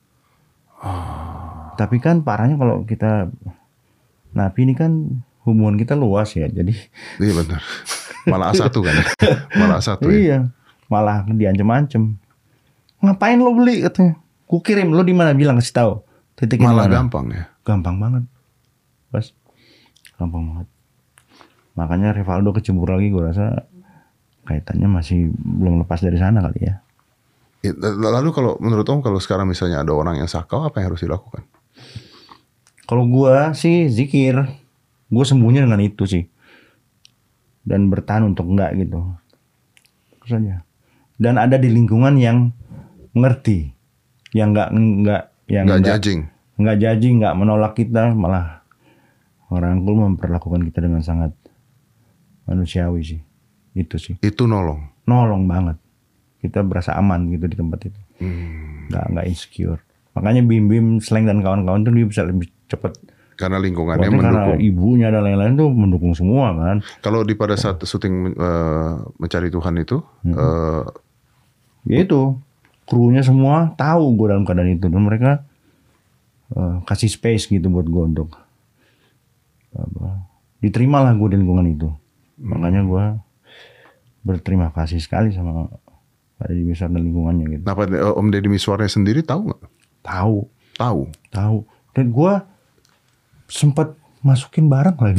Oh. Tapi kan parahnya kalau kita napi ini kan hubungan kita luas ya, jadi
iya benar. Malah A satu kan, malah A satu.
Iya, malah diancem-ancem. Ngapain lo beli katanya? Ku kirim, lo di mana bilang kasih tahu. Titiknya
malah
dimana?
Gampang ya.
Gampang banget, Bos. Gampang banget. Makanya Rivaldo kecebur lagi, gue rasa kaitannya masih belum lepas dari sana kali ya.
Lalu kalau menurut Om, kalau sekarang misalnya ada orang yang sakau, apa yang harus dilakukan?
Kalau gue sih zikir. Gue sembunyi dengan itu sih. Dan bertahan untuk enggak gitu. Terus aja. Dan ada di lingkungan yang mengerti. Yang enggak, enggak. Yang
enggak judging.
Enggak judging, enggak menolak kita. Malah orang-orang memperlakukan kita dengan sangat manusiawi sih. Itu sih.
Itu nolong?
Nolong banget. Kita berasa aman gitu di tempat itu. Hmm. Enggak, enggak insecure. Makanya Bim Bim, Sleng dan kawan-kawan tuh dia bisa lebih cepat.
Karena lingkungannya
Waktu
mendukung.
Karena ibunya dan lain-lain tuh mendukung semua kan.
Kalau di pada saat syuting uh, Mencari Tuhan itu, hmm. uh,
ya itu krunya semua tahu gue dalam keadaan itu dan mereka uh, kasih space gitu buat gue untuk apa, diterima lah gue di lingkungan itu. Hmm. Makanya gue berterima kasih sekali sama Pak Deddy Miswar dan lingkungannya gitu.
Nah, Om Deddy Miswarnya sendiri tahu nggak?
Tahu.
Tahu.
Tahu. Dan gue sempat masukin barang lagi.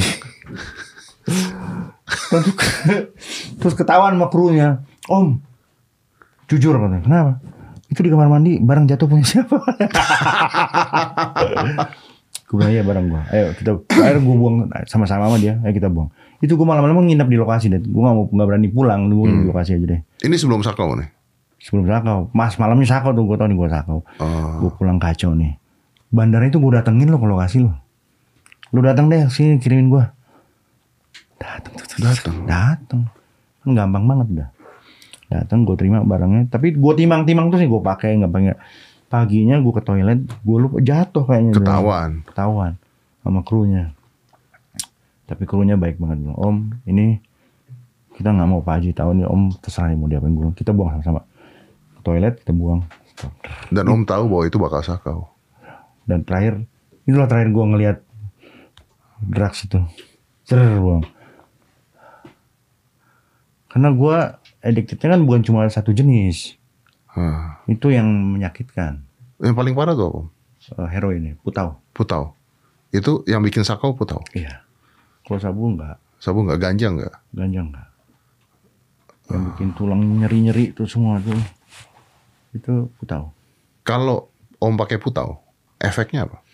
terus, terus ketahuan sama krunya, Om, jujur katanya, kenapa? Itu di kamar mandi barang jatuh punya siapa? Gue bilang, iya barang gue. Ayo kita, akhirnya gue buang sama-sama sama dia. Ayo kita buang. Itu gue malam-malam nginep di lokasi deh. Gue nggak mau nggak berani pulang. Gue hmm. di lokasi aja deh.
Ini sebelum sakau nih?
Sebelum sakau. Mas malamnya sakau tuh, gue tau nih gue sakau. Oh. Gue pulang kacau nih. Bandara itu gue datengin lo ke lokasi lo. Lo datang deh sini kirimin gue. Datang, datang, datang. Kan gampang banget dah. Datang gue terima barangnya. Tapi gue timang-timang tuh sih gue pakai nggak pakai. Paginya gue ke toilet, gue lupa jatuh kayaknya.
Ketahuan.
Ketahuan sama krunya. Tapi krunya baik banget. Om, ini kita nggak mau Pak Haji tahu nih. Om terserah mau diapain gue. Kita buang sama-sama. Ke toilet kita buang.
Dan Om tahu bahwa itu bakal sakau.
Dan terakhir, itulah terakhir gue ngelihat drugs itu. Cer buang. Karena gue addictednya kan bukan cuma satu jenis. Hmm. Itu yang menyakitkan.
Yang paling parah tuh Om?
Uh, heroin, putau.
Putau. Itu yang bikin sakau putau?
Iya. Kalau sabu enggak.
Sabu enggak, ganja enggak?
Ganja enggak. Yang uh. bikin tulang nyeri-nyeri itu semua tuh. Itu putau.
Kalau Om pakai putau, efeknya apa?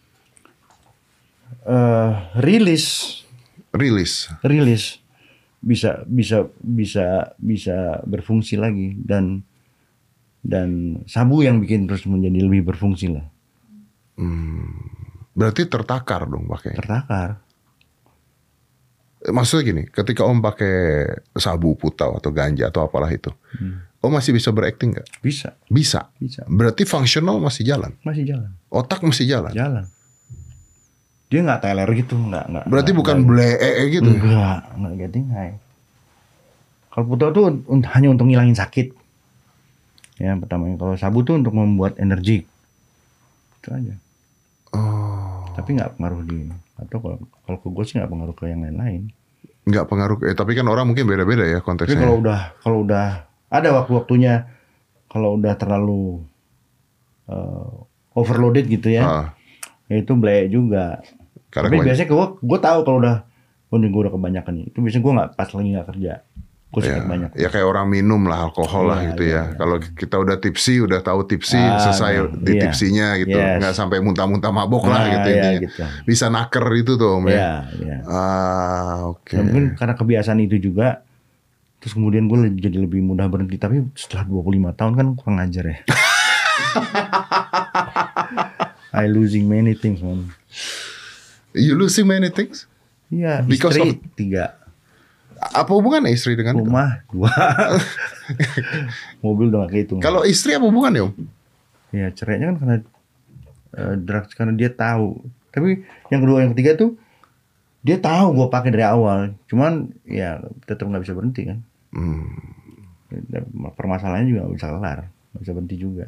Uh, rilis.
Rilis.
Rilis. Bisa bisa bisa bisa berfungsi lagi dan dan sabu yang bikin terus menjadi lebih berfungsi lah.
Hmm, berarti tertakar dong pakai.
Tertakar.
Maksudnya gini, ketika Om pakai sabu, putau atau ganja atau apalah itu, hmm. Om masih bisa berakting nggak?
Bisa.
Bisa.
Bisa.
Berarti fungsional masih jalan.
Masih jalan.
Otak masih jalan.
Jalan. Dia nggak teler gitu, nggak nggak.
Berarti
gak,
bukan blee gitu.
Enggak, nggak getting high. Kalau putau tuh hanya untuk ngilangin sakit. Ya pertama, kalau sabu tuh untuk membuat energi. Itu aja. Oh. Tapi nggak pengaruh di, atau kalau kalau ke gue sih nggak pengaruh ke yang lain-lain.
Nggak pengaruh, eh, tapi kan orang mungkin beda-beda ya konteksnya.
Tapi kalau udah kalau udah ada waktu-waktunya, kalau udah terlalu uh, overloaded gitu ya, ah. ya itu blek juga. Karena tapi biasanya gue gue tahu kalau udah, oh gue udah kebanyakan itu biasanya gue nggak pas lagi nggak kerja.
Ya, ya kayak orang minum lah alkohol ya, lah gitu ya. ya. ya. Kalau kita udah tipsi, udah tahu tipsi, ah, selesai nah, di iya. tipsinya gitu, yes. nggak sampai muntah-muntah mabok ah, lah gitu ya, intinya. Gitu. Bisa naker itu tuh Om ya. ya. ya. Ah oke. Okay.
Nah, mungkin karena kebiasaan itu juga, terus kemudian gue jadi lebih mudah berhenti. Tapi setelah dua puluh lima tahun kan kurang ajar ya. I losing many things man.
You losing many things?
Iya.
Because
istri
of
tiga.
Apa hubungan istri dengan
rumah itu? Dua. Mobil udah gak kehitung.
Kalau istri apa hubungannya Om?
Ya cerainya kan karena uh, drugs, karena dia tahu. Tapi yang kedua yang ketiga tuh dia tahu gue pakai dari awal, cuman ya tetap nggak bisa berhenti kan. Hmm. Permasalahannya juga nggak bisa kelar, nggak bisa berhenti juga.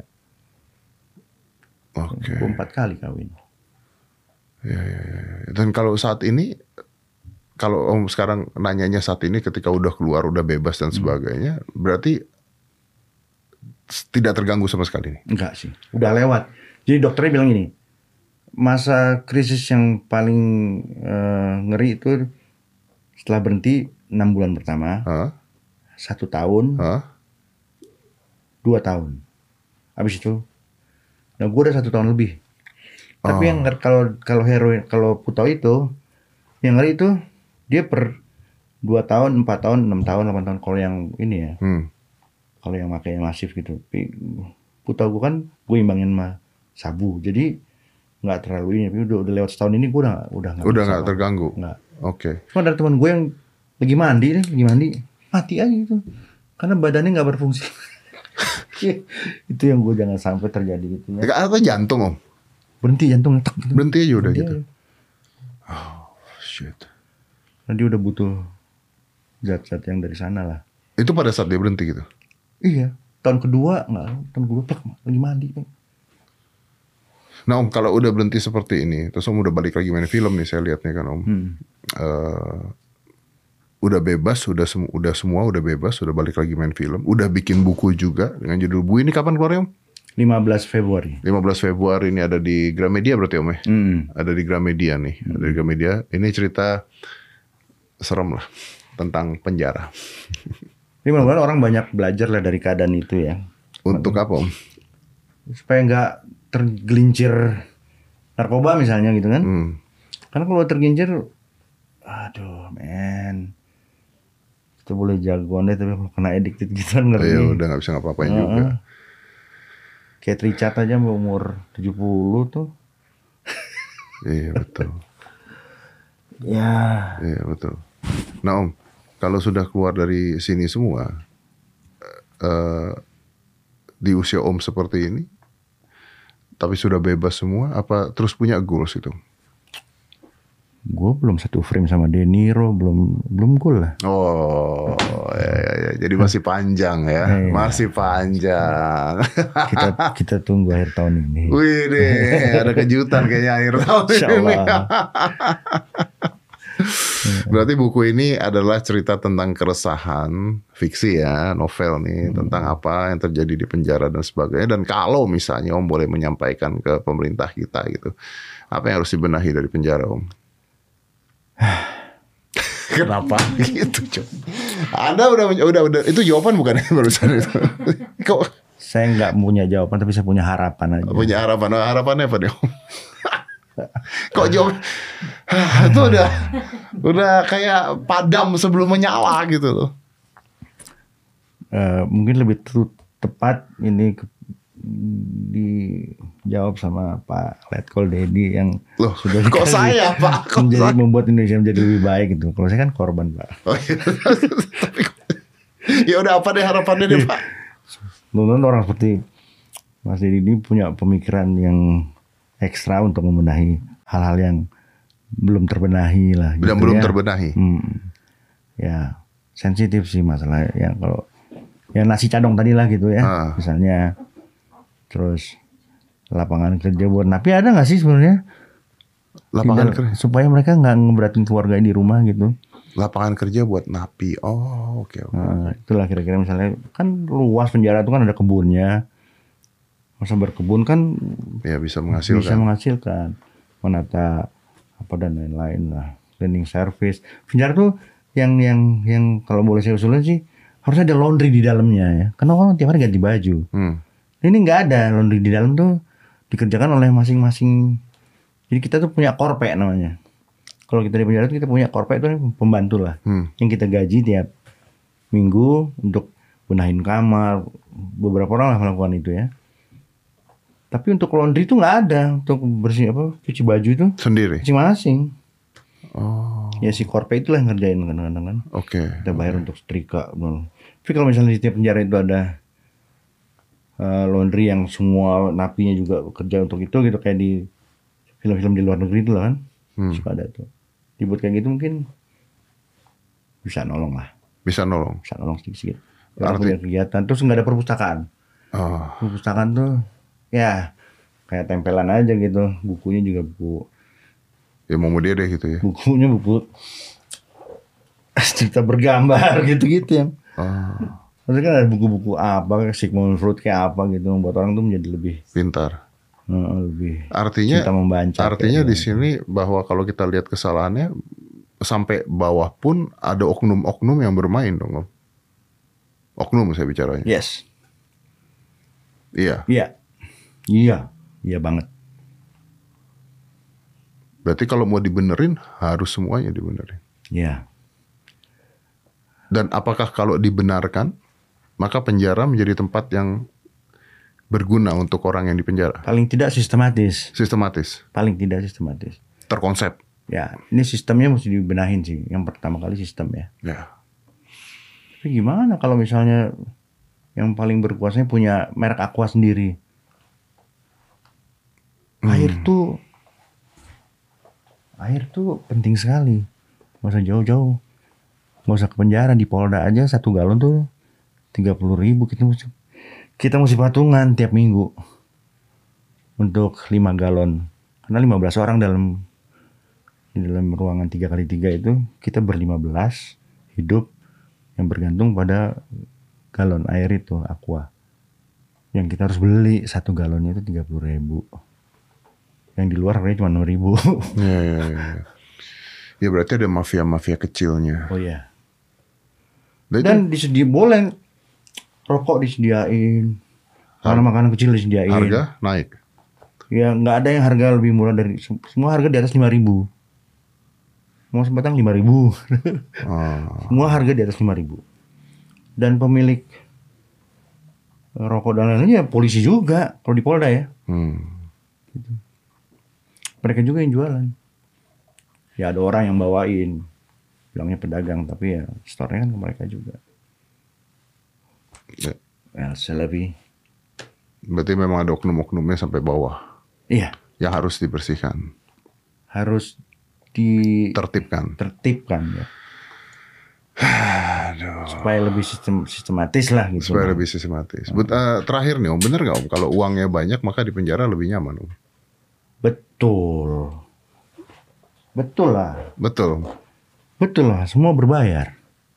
Oke. Okay.
Gue empat kali kawin.
Ya, ya, ya. Dan kalau saat ini, kalau Om sekarang nanyanya saat ini ketika udah keluar, udah bebas dan sebagainya, hmm. berarti tidak terganggu sama sekali nih?
Enggak sih, udah lewat. Jadi dokternya bilang gini, masa krisis yang paling uh, ngeri itu setelah berhenti enam bulan pertama, huh? satu tahun, huh? dua tahun. Habis itu, nah gue udah satu tahun lebih. Oh. Tapi yang kalau kalau heroin, kalau putau itu, yang ngeri itu dia per dua tahun, empat tahun, enam tahun, delapan tahun. Kalau yang ini ya, hmm. kalau yang pakai masif gitu. Putau gue kan gue imbangin sama sabu, jadi nggak terlalu ini. Tapi udah, udah lewat setahun ini gue udah udah nggak
udah nggak terganggu.
Nggak.
Oke. Okay.
Cuma ada teman gue yang lagi mandi nih, lagi mandi mati aja gitu, karena badannya nggak berfungsi. Itu yang gue jangan sampai terjadi gitu.
Ya. Atau jantung Om?
Berhenti jantungnya tak gitu.
Berhenti aja udah
berhenti
gitu.
Aja.
Oh shit.
Nah, dia udah butuh zat-zat yang dari sana lah.
Itu pada saat dia berhenti gitu?
Iya. Tahun kedua nggak, tahun kedua plak, lagi mandi.
Nah Om, kalau udah berhenti seperti ini, terus Om udah balik lagi main film nih, saya lihat nih kan Om.
Hmm.
Uh, udah bebas, udah semu, udah semua udah bebas, udah balik lagi main film, udah bikin buku juga dengan judul Bu ini kapan keluarnya Om?
lima belas Februari.
lima belas Februari ini ada di Gramedia berarti Om ya?
Hmm.
Ada di Gramedia nih,
Hmm.
ada di Gramedia. Ini cerita serem lah tentang penjara.
Ini mudah-mudahan orang banyak belajar lah dari keadaan itu ya.
Untuk apa Om?
Supaya nggak tergelincir narkoba misalnya gitu kan.
Hmm.
Karena kalau tergelincir, aduh men, itu boleh jagoan deh tapi kalau kena addicted gitu kan ngeri.
Ya udah nggak bisa ngapa-ngapain uh-uh. juga.
Kayak Richard aja umur tujuh puluh tuh.
Iya betul.
Ya.
Iya betul. Nah Om, kalau sudah keluar dari sini semua, uh, di usia Om seperti ini, tapi sudah bebas semua, apa terus punya goals itu?
Gue belum satu frame sama De Niro, belum belum goal lah.
Oh, ya, ya, ya. Jadi masih panjang ya,
ya.
Masih panjang.
Kita kita tunggu akhir tahun ini.
Wih deh, ada kejutan kayaknya akhir tahun ini. Berarti buku ini adalah cerita tentang keresahan, fiksi ya, novel nih, hmm. tentang apa yang terjadi di penjara dan sebagainya. Dan kalau misalnya Om boleh menyampaikan ke pemerintah kita gitu, apa yang harus dibenahi dari penjara Om? Kenapa gitu Coba? Anda udah udah udah itu jawaban bukan barusan itu? Kok
saya nggak punya jawaban tapi saya punya harapan aja.
Punya harapan, harapannya apa nih Om? Kok jawab itu udah udah kayak padam sebelum menyala gitu loh.
Uh, mungkin lebih tepat ini ke, dijawab sama Pak Letkol Dedi yang
loh,
sudah
kok saya Pak kok
menjadi
saya?
Membuat Indonesia menjadi lebih baik gitu. Kalau saya kan korban Pak.
Oh, iya. Tapi ya udah apa deh harapannya deh Pak?
Nonton orang seperti Mas Dedi ini punya pemikiran yang ekstra untuk membenahi hal-hal yang belum terbenahi lah.
Gitu
yang
belum
ya.
terbenahi.
Hmm, ya sensitif sih masalah yang kalau yang nasi cadong tadi lah gitu ya, ah. misalnya. Terus lapangan kerja buat napi ada nggak sih sebenarnya?
Lapangan kerja
supaya mereka nggak ngeberatin keluarga di rumah gitu.
Lapangan kerja buat napi. Oh oke okay, oke. Okay.
Nah, itulah kira-kira misalnya kan luas penjara itu kan ada kebunnya. Masa berkebun kan
ya bisa menghasilkan.
Bisa menghasilkan. Menata apa dan lain-lain lah. Cleaning service. Penjara tuh yang yang yang kalau boleh saya usulin sih harus ada laundry di dalamnya ya. Karena orang tiap hari ganti baju. Hmm. Ini nggak ada laundry di dalam tuh dikerjakan oleh masing-masing. Jadi kita tuh punya korpe namanya. Kalau kita di penjara tuh kita punya korpe itu pembantu lah. Hmm. Yang kita gaji tiap minggu untuk benahin kamar. Beberapa orang lah melakukan itu ya. Tapi untuk laundry itu nggak ada. Untuk bersih apa cuci baju itu
sendiri.
Masing-masing.
Oh.
Ya si korpe itulah yang ngerjain kadang-kadang kan.
Oke. Okay.
Kita bayar
okay.
untuk setrika. Tapi kalau misalnya di setiap penjara itu ada Uh, laundry yang semua napinya juga kerja untuk itu gitu kayak di film-film di luar negeri itu lah kan hmm. suka ada tuh dibuat kayak gitu mungkin bisa nolong lah
bisa nolong
bisa nolong sedikit punya kegiatan terus nggak ada perpustakaan oh. Perpustakaan tuh ya kayak tempelan aja gitu bukunya juga buku
ya mau dia deh gitu ya
bukunya buku cerita bergambar gitu-gitu ya oh. Maksudnya kan ada buku-buku apa, Sigmund Freud kayak apa gitu, membuat orang tuh menjadi lebih
pintar,
uh, lebih
artinya,
cinta membaca.
Artinya di sini bahwa kalau kita lihat kesalahannya sampai bawah pun ada oknum-oknum yang bermain dong, oknum saya bicaranya.
Yes.
Iya.
Iya, iya, iya banget.
Berarti kalau mau dibenerin harus semuanya dibenerin.
Iya.
Dan apakah kalau dibenarkan maka penjara menjadi tempat yang berguna untuk orang yang dipenjara?
Paling tidak sistematis.
Sistematis?
Paling tidak sistematis.
Terkonsep?
Ya, ini sistemnya mesti dibenahin sih. Yang pertama kali sistem ya.
Ya.
Tapi gimana kalau misalnya yang paling berkuasanya punya merek Aqua sendiri? Hmm. Air tuh, air tuh penting sekali. Gak usah jauh-jauh. Gak usah ke penjara, di Polda aja satu galon tuh tiga puluh ribu kita mesti kita mesti patungan tiap minggu. untuk lima galon. Karena lima belas orang dalam di dalam ruangan tiga kali tiga itu, kita berlima belas hidup yang bergantung pada galon air itu, aqua. Yang kita harus beli satu galonnya itu tiga puluh ribu. Yang di luar harganya cuma enam ribu.
Ya, ya, ya. Ya berarti ada mafia-mafia kecilnya.
Oh iya.
Dan,
Dan disedia boleh rokok disediain, makanan-makanan kecil disediain.
harga naik.
Ya nggak ada yang harga lebih murah dari semua harga di atas lima ribu. Mau sebatang lima ribu.
Oh.
Semua harga di atas lima ribu. Dan pemilik rokok dan lain-lainnya polisi juga kalau di Polda ya.
Hmm.
Gitu. Mereka juga yang jualan. Ya ada orang yang bawain, bilangnya pedagang, tapi ya store-nya kan ke mereka juga.
Ya.
Ya, lebih.
Berarti memang ada oknum-oknumnya sampai bawah.
Iya.
Yang harus dibersihkan.
Harus ditertibkan
Tertibkan.
ya.
Aduh.
Supaya lebih sistem, sistematis lah gitu.
Supaya lebih sistematis. But, uh, terakhir nih Om, bener gak Om? Kalau uangnya banyak maka di penjara lebih nyaman Om.
Betul. Betul lah.
Betul.
Betul lah, semua berbayar.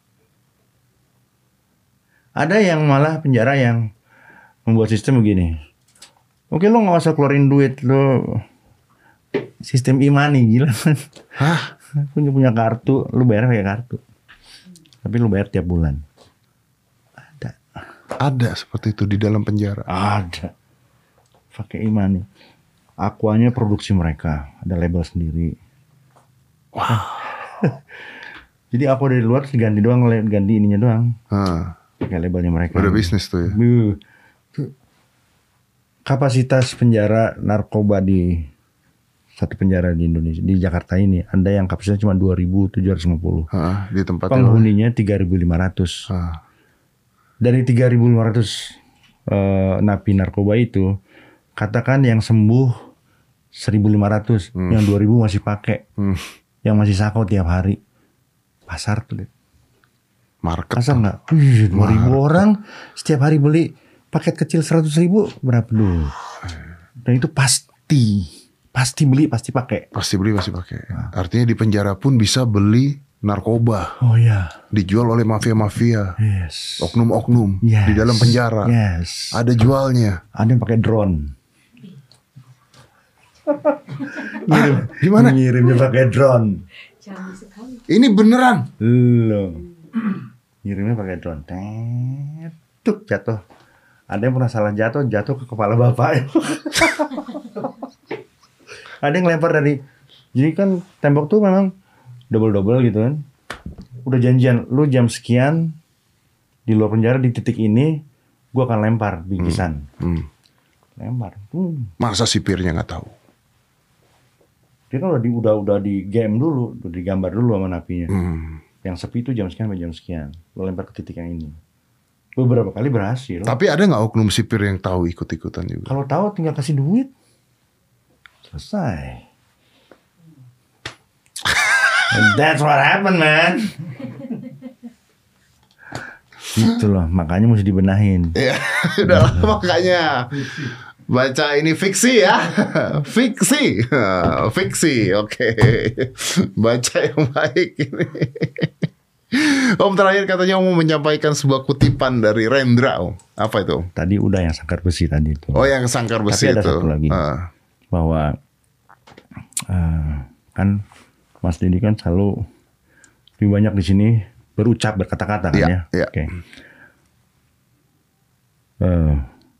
Ada yang malah penjara yang membuat sistem begini. Oke, lo gak usah keluarin duit, lo sistem e-money, gila.
Hah?
Punya punya kartu, lo bayar pakai kartu. Tapi lo bayar tiap bulan. Ada.
Ada seperti itu di dalam penjara.
Ada. Pakai e-money. Aquanya produksi mereka, ada label sendiri.
Wah.
Jadi aqua dari luar diganti doang, ganti ininya doang.
Hah.
Pakai labelnya mereka.
Udah bisnis tuh ya.
Buh. Kapasitas penjara narkoba di satu penjara di Indonesia, di Jakarta ini, ada yang kapasitasnya cuma dua ribu tujuh ratus lima puluh.
Hah, di tempat
Penghuninya tiga ribu lima ratus.
Hah.
Dari tiga ribu lima ratus uh, napi narkoba itu, katakan yang sembuh seribu lima ratus, hmm. yang dua ribu masih pakai, hmm. yang masih sakau tiap hari. Pasar tuh deh.
Market.
Pasar nggak? dua ribu orang setiap hari beli paket kecil seratus ribu, berapa dulu? Dan itu pasti, pasti beli, pasti pakai.
Pasti beli, pasti pakai. Nah. Artinya di penjara pun bisa beli narkoba.
Oh ya.
Dijual oleh mafia-mafia.
Yes.
Oknum-oknum
yes.
di dalam penjara.
Yes.
Ada jualnya.
Ada yang pakai drone. Ngirim.
Ah, gimana?
Ngirimnya pakai drone.
Ini beneran?
Loh. Ngirimnya pakai drone. Tuk jatuh. Ada yang pernah salah jatuh, jatuh ke kepala bapak. Ada yang lempar dari, jadi kan tembok tuh memang double-double gitu kan. Udah janjian, lu jam sekian di luar penjara di titik ini, gua akan lempar bingkisan. Hmm. Hmm. Lempar. Hmm.
Masa sipirnya nggak tahu?
Dia kan udah di udah udah di game dulu, udah digambar dulu sama napinya.
Hmm.
Yang sepi itu jam sekian sampai jam sekian. Lu lempar ke titik yang ini. Beberapa kali berhasil.
Tapi ada nggak oknum sipir yang tahu ikut-ikutan juga?
Kalau tahu tinggal kasih duit, selesai. And that's what happened, man. Gitu loh, makanya mesti dibenahin.
Ya, udah makanya baca ini fiksi ya, fiksi, fiksi, oke. Okay. Baca yang baik ini. Om terakhir katanya Om mau menyampaikan sebuah kutipan dari Rendra Om. Apa itu?
Tadi udah yang sangkar besi tadi itu.
Oh yang sangkar besi.
Tapi ada
itu.
Satu lagi. Uh. Bahwa uh, kan Mas Didi kan selalu lebih banyak di sini berucap berkata-kata kan ya.
ya.
Oke. Okay. Uh,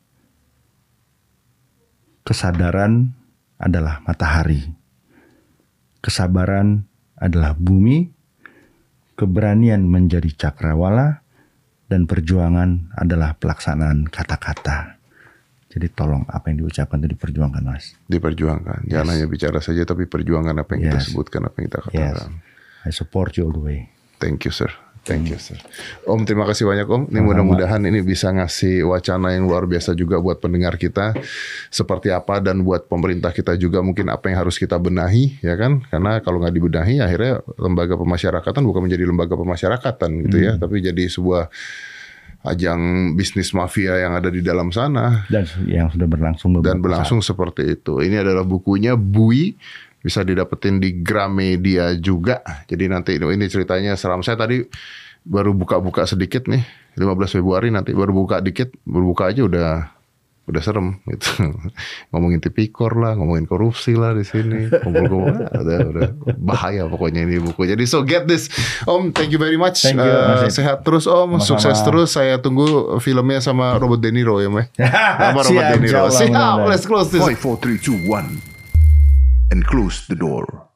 kesadaran adalah matahari. Kesabaran adalah bumi. Keberanian menjadi cakrawala, dan perjuangan adalah pelaksanaan kata-kata. Jadi tolong apa yang diucapkan itu diperjuangkan, Mas.
Diperjuangkan. Jangan yes. hanya bicara saja, tapi perjuangkan apa yang yes. kita sebutkan, apa yang kita katakan.
Yes. I support you all the way.
Thank you, sir. Thank you, sir. Om, terima kasih banyak Om. Ini mudah-mudahan ini bisa ngasih wacana yang luar biasa juga buat pendengar kita. Seperti apa, dan buat pemerintah kita juga mungkin apa yang harus kita benahi, ya kan? Karena kalau nggak dibenahi, akhirnya lembaga pemasyarakatan bukan menjadi lembaga pemasyarakatan gitu ya, hmm. tapi jadi sebuah ajang bisnis mafia yang ada di dalam sana.
Dan yang sudah berlangsung beberapa
Dan berlangsung saat. Seperti itu. Ini adalah bukunya Bui, bisa didapetin di Gramedia juga. Jadi nanti ini ceritanya seram. Saya tadi baru buka-buka sedikit nih, lima belas Februari nanti baru buka dikit, baru buka aja udah udah serem gitu. Ngomongin tipikor lah, ngomongin korupsi lah di sini. Kumpul-kumpul udah udah bahaya pokoknya ini buku. Jadi so get this. Om, thank you very much.
Thank you,
uh,
Mas.
sehat terus Om,
Sama-sama.
sukses terus. Saya tunggu filmnya sama Robert De Niro ya, Meh. Sama Robert
Siap,
De Niro.
insyaallah,
Siap,
mudah-mudahan.
let's close this.
five, four, three, two, one. And close the door.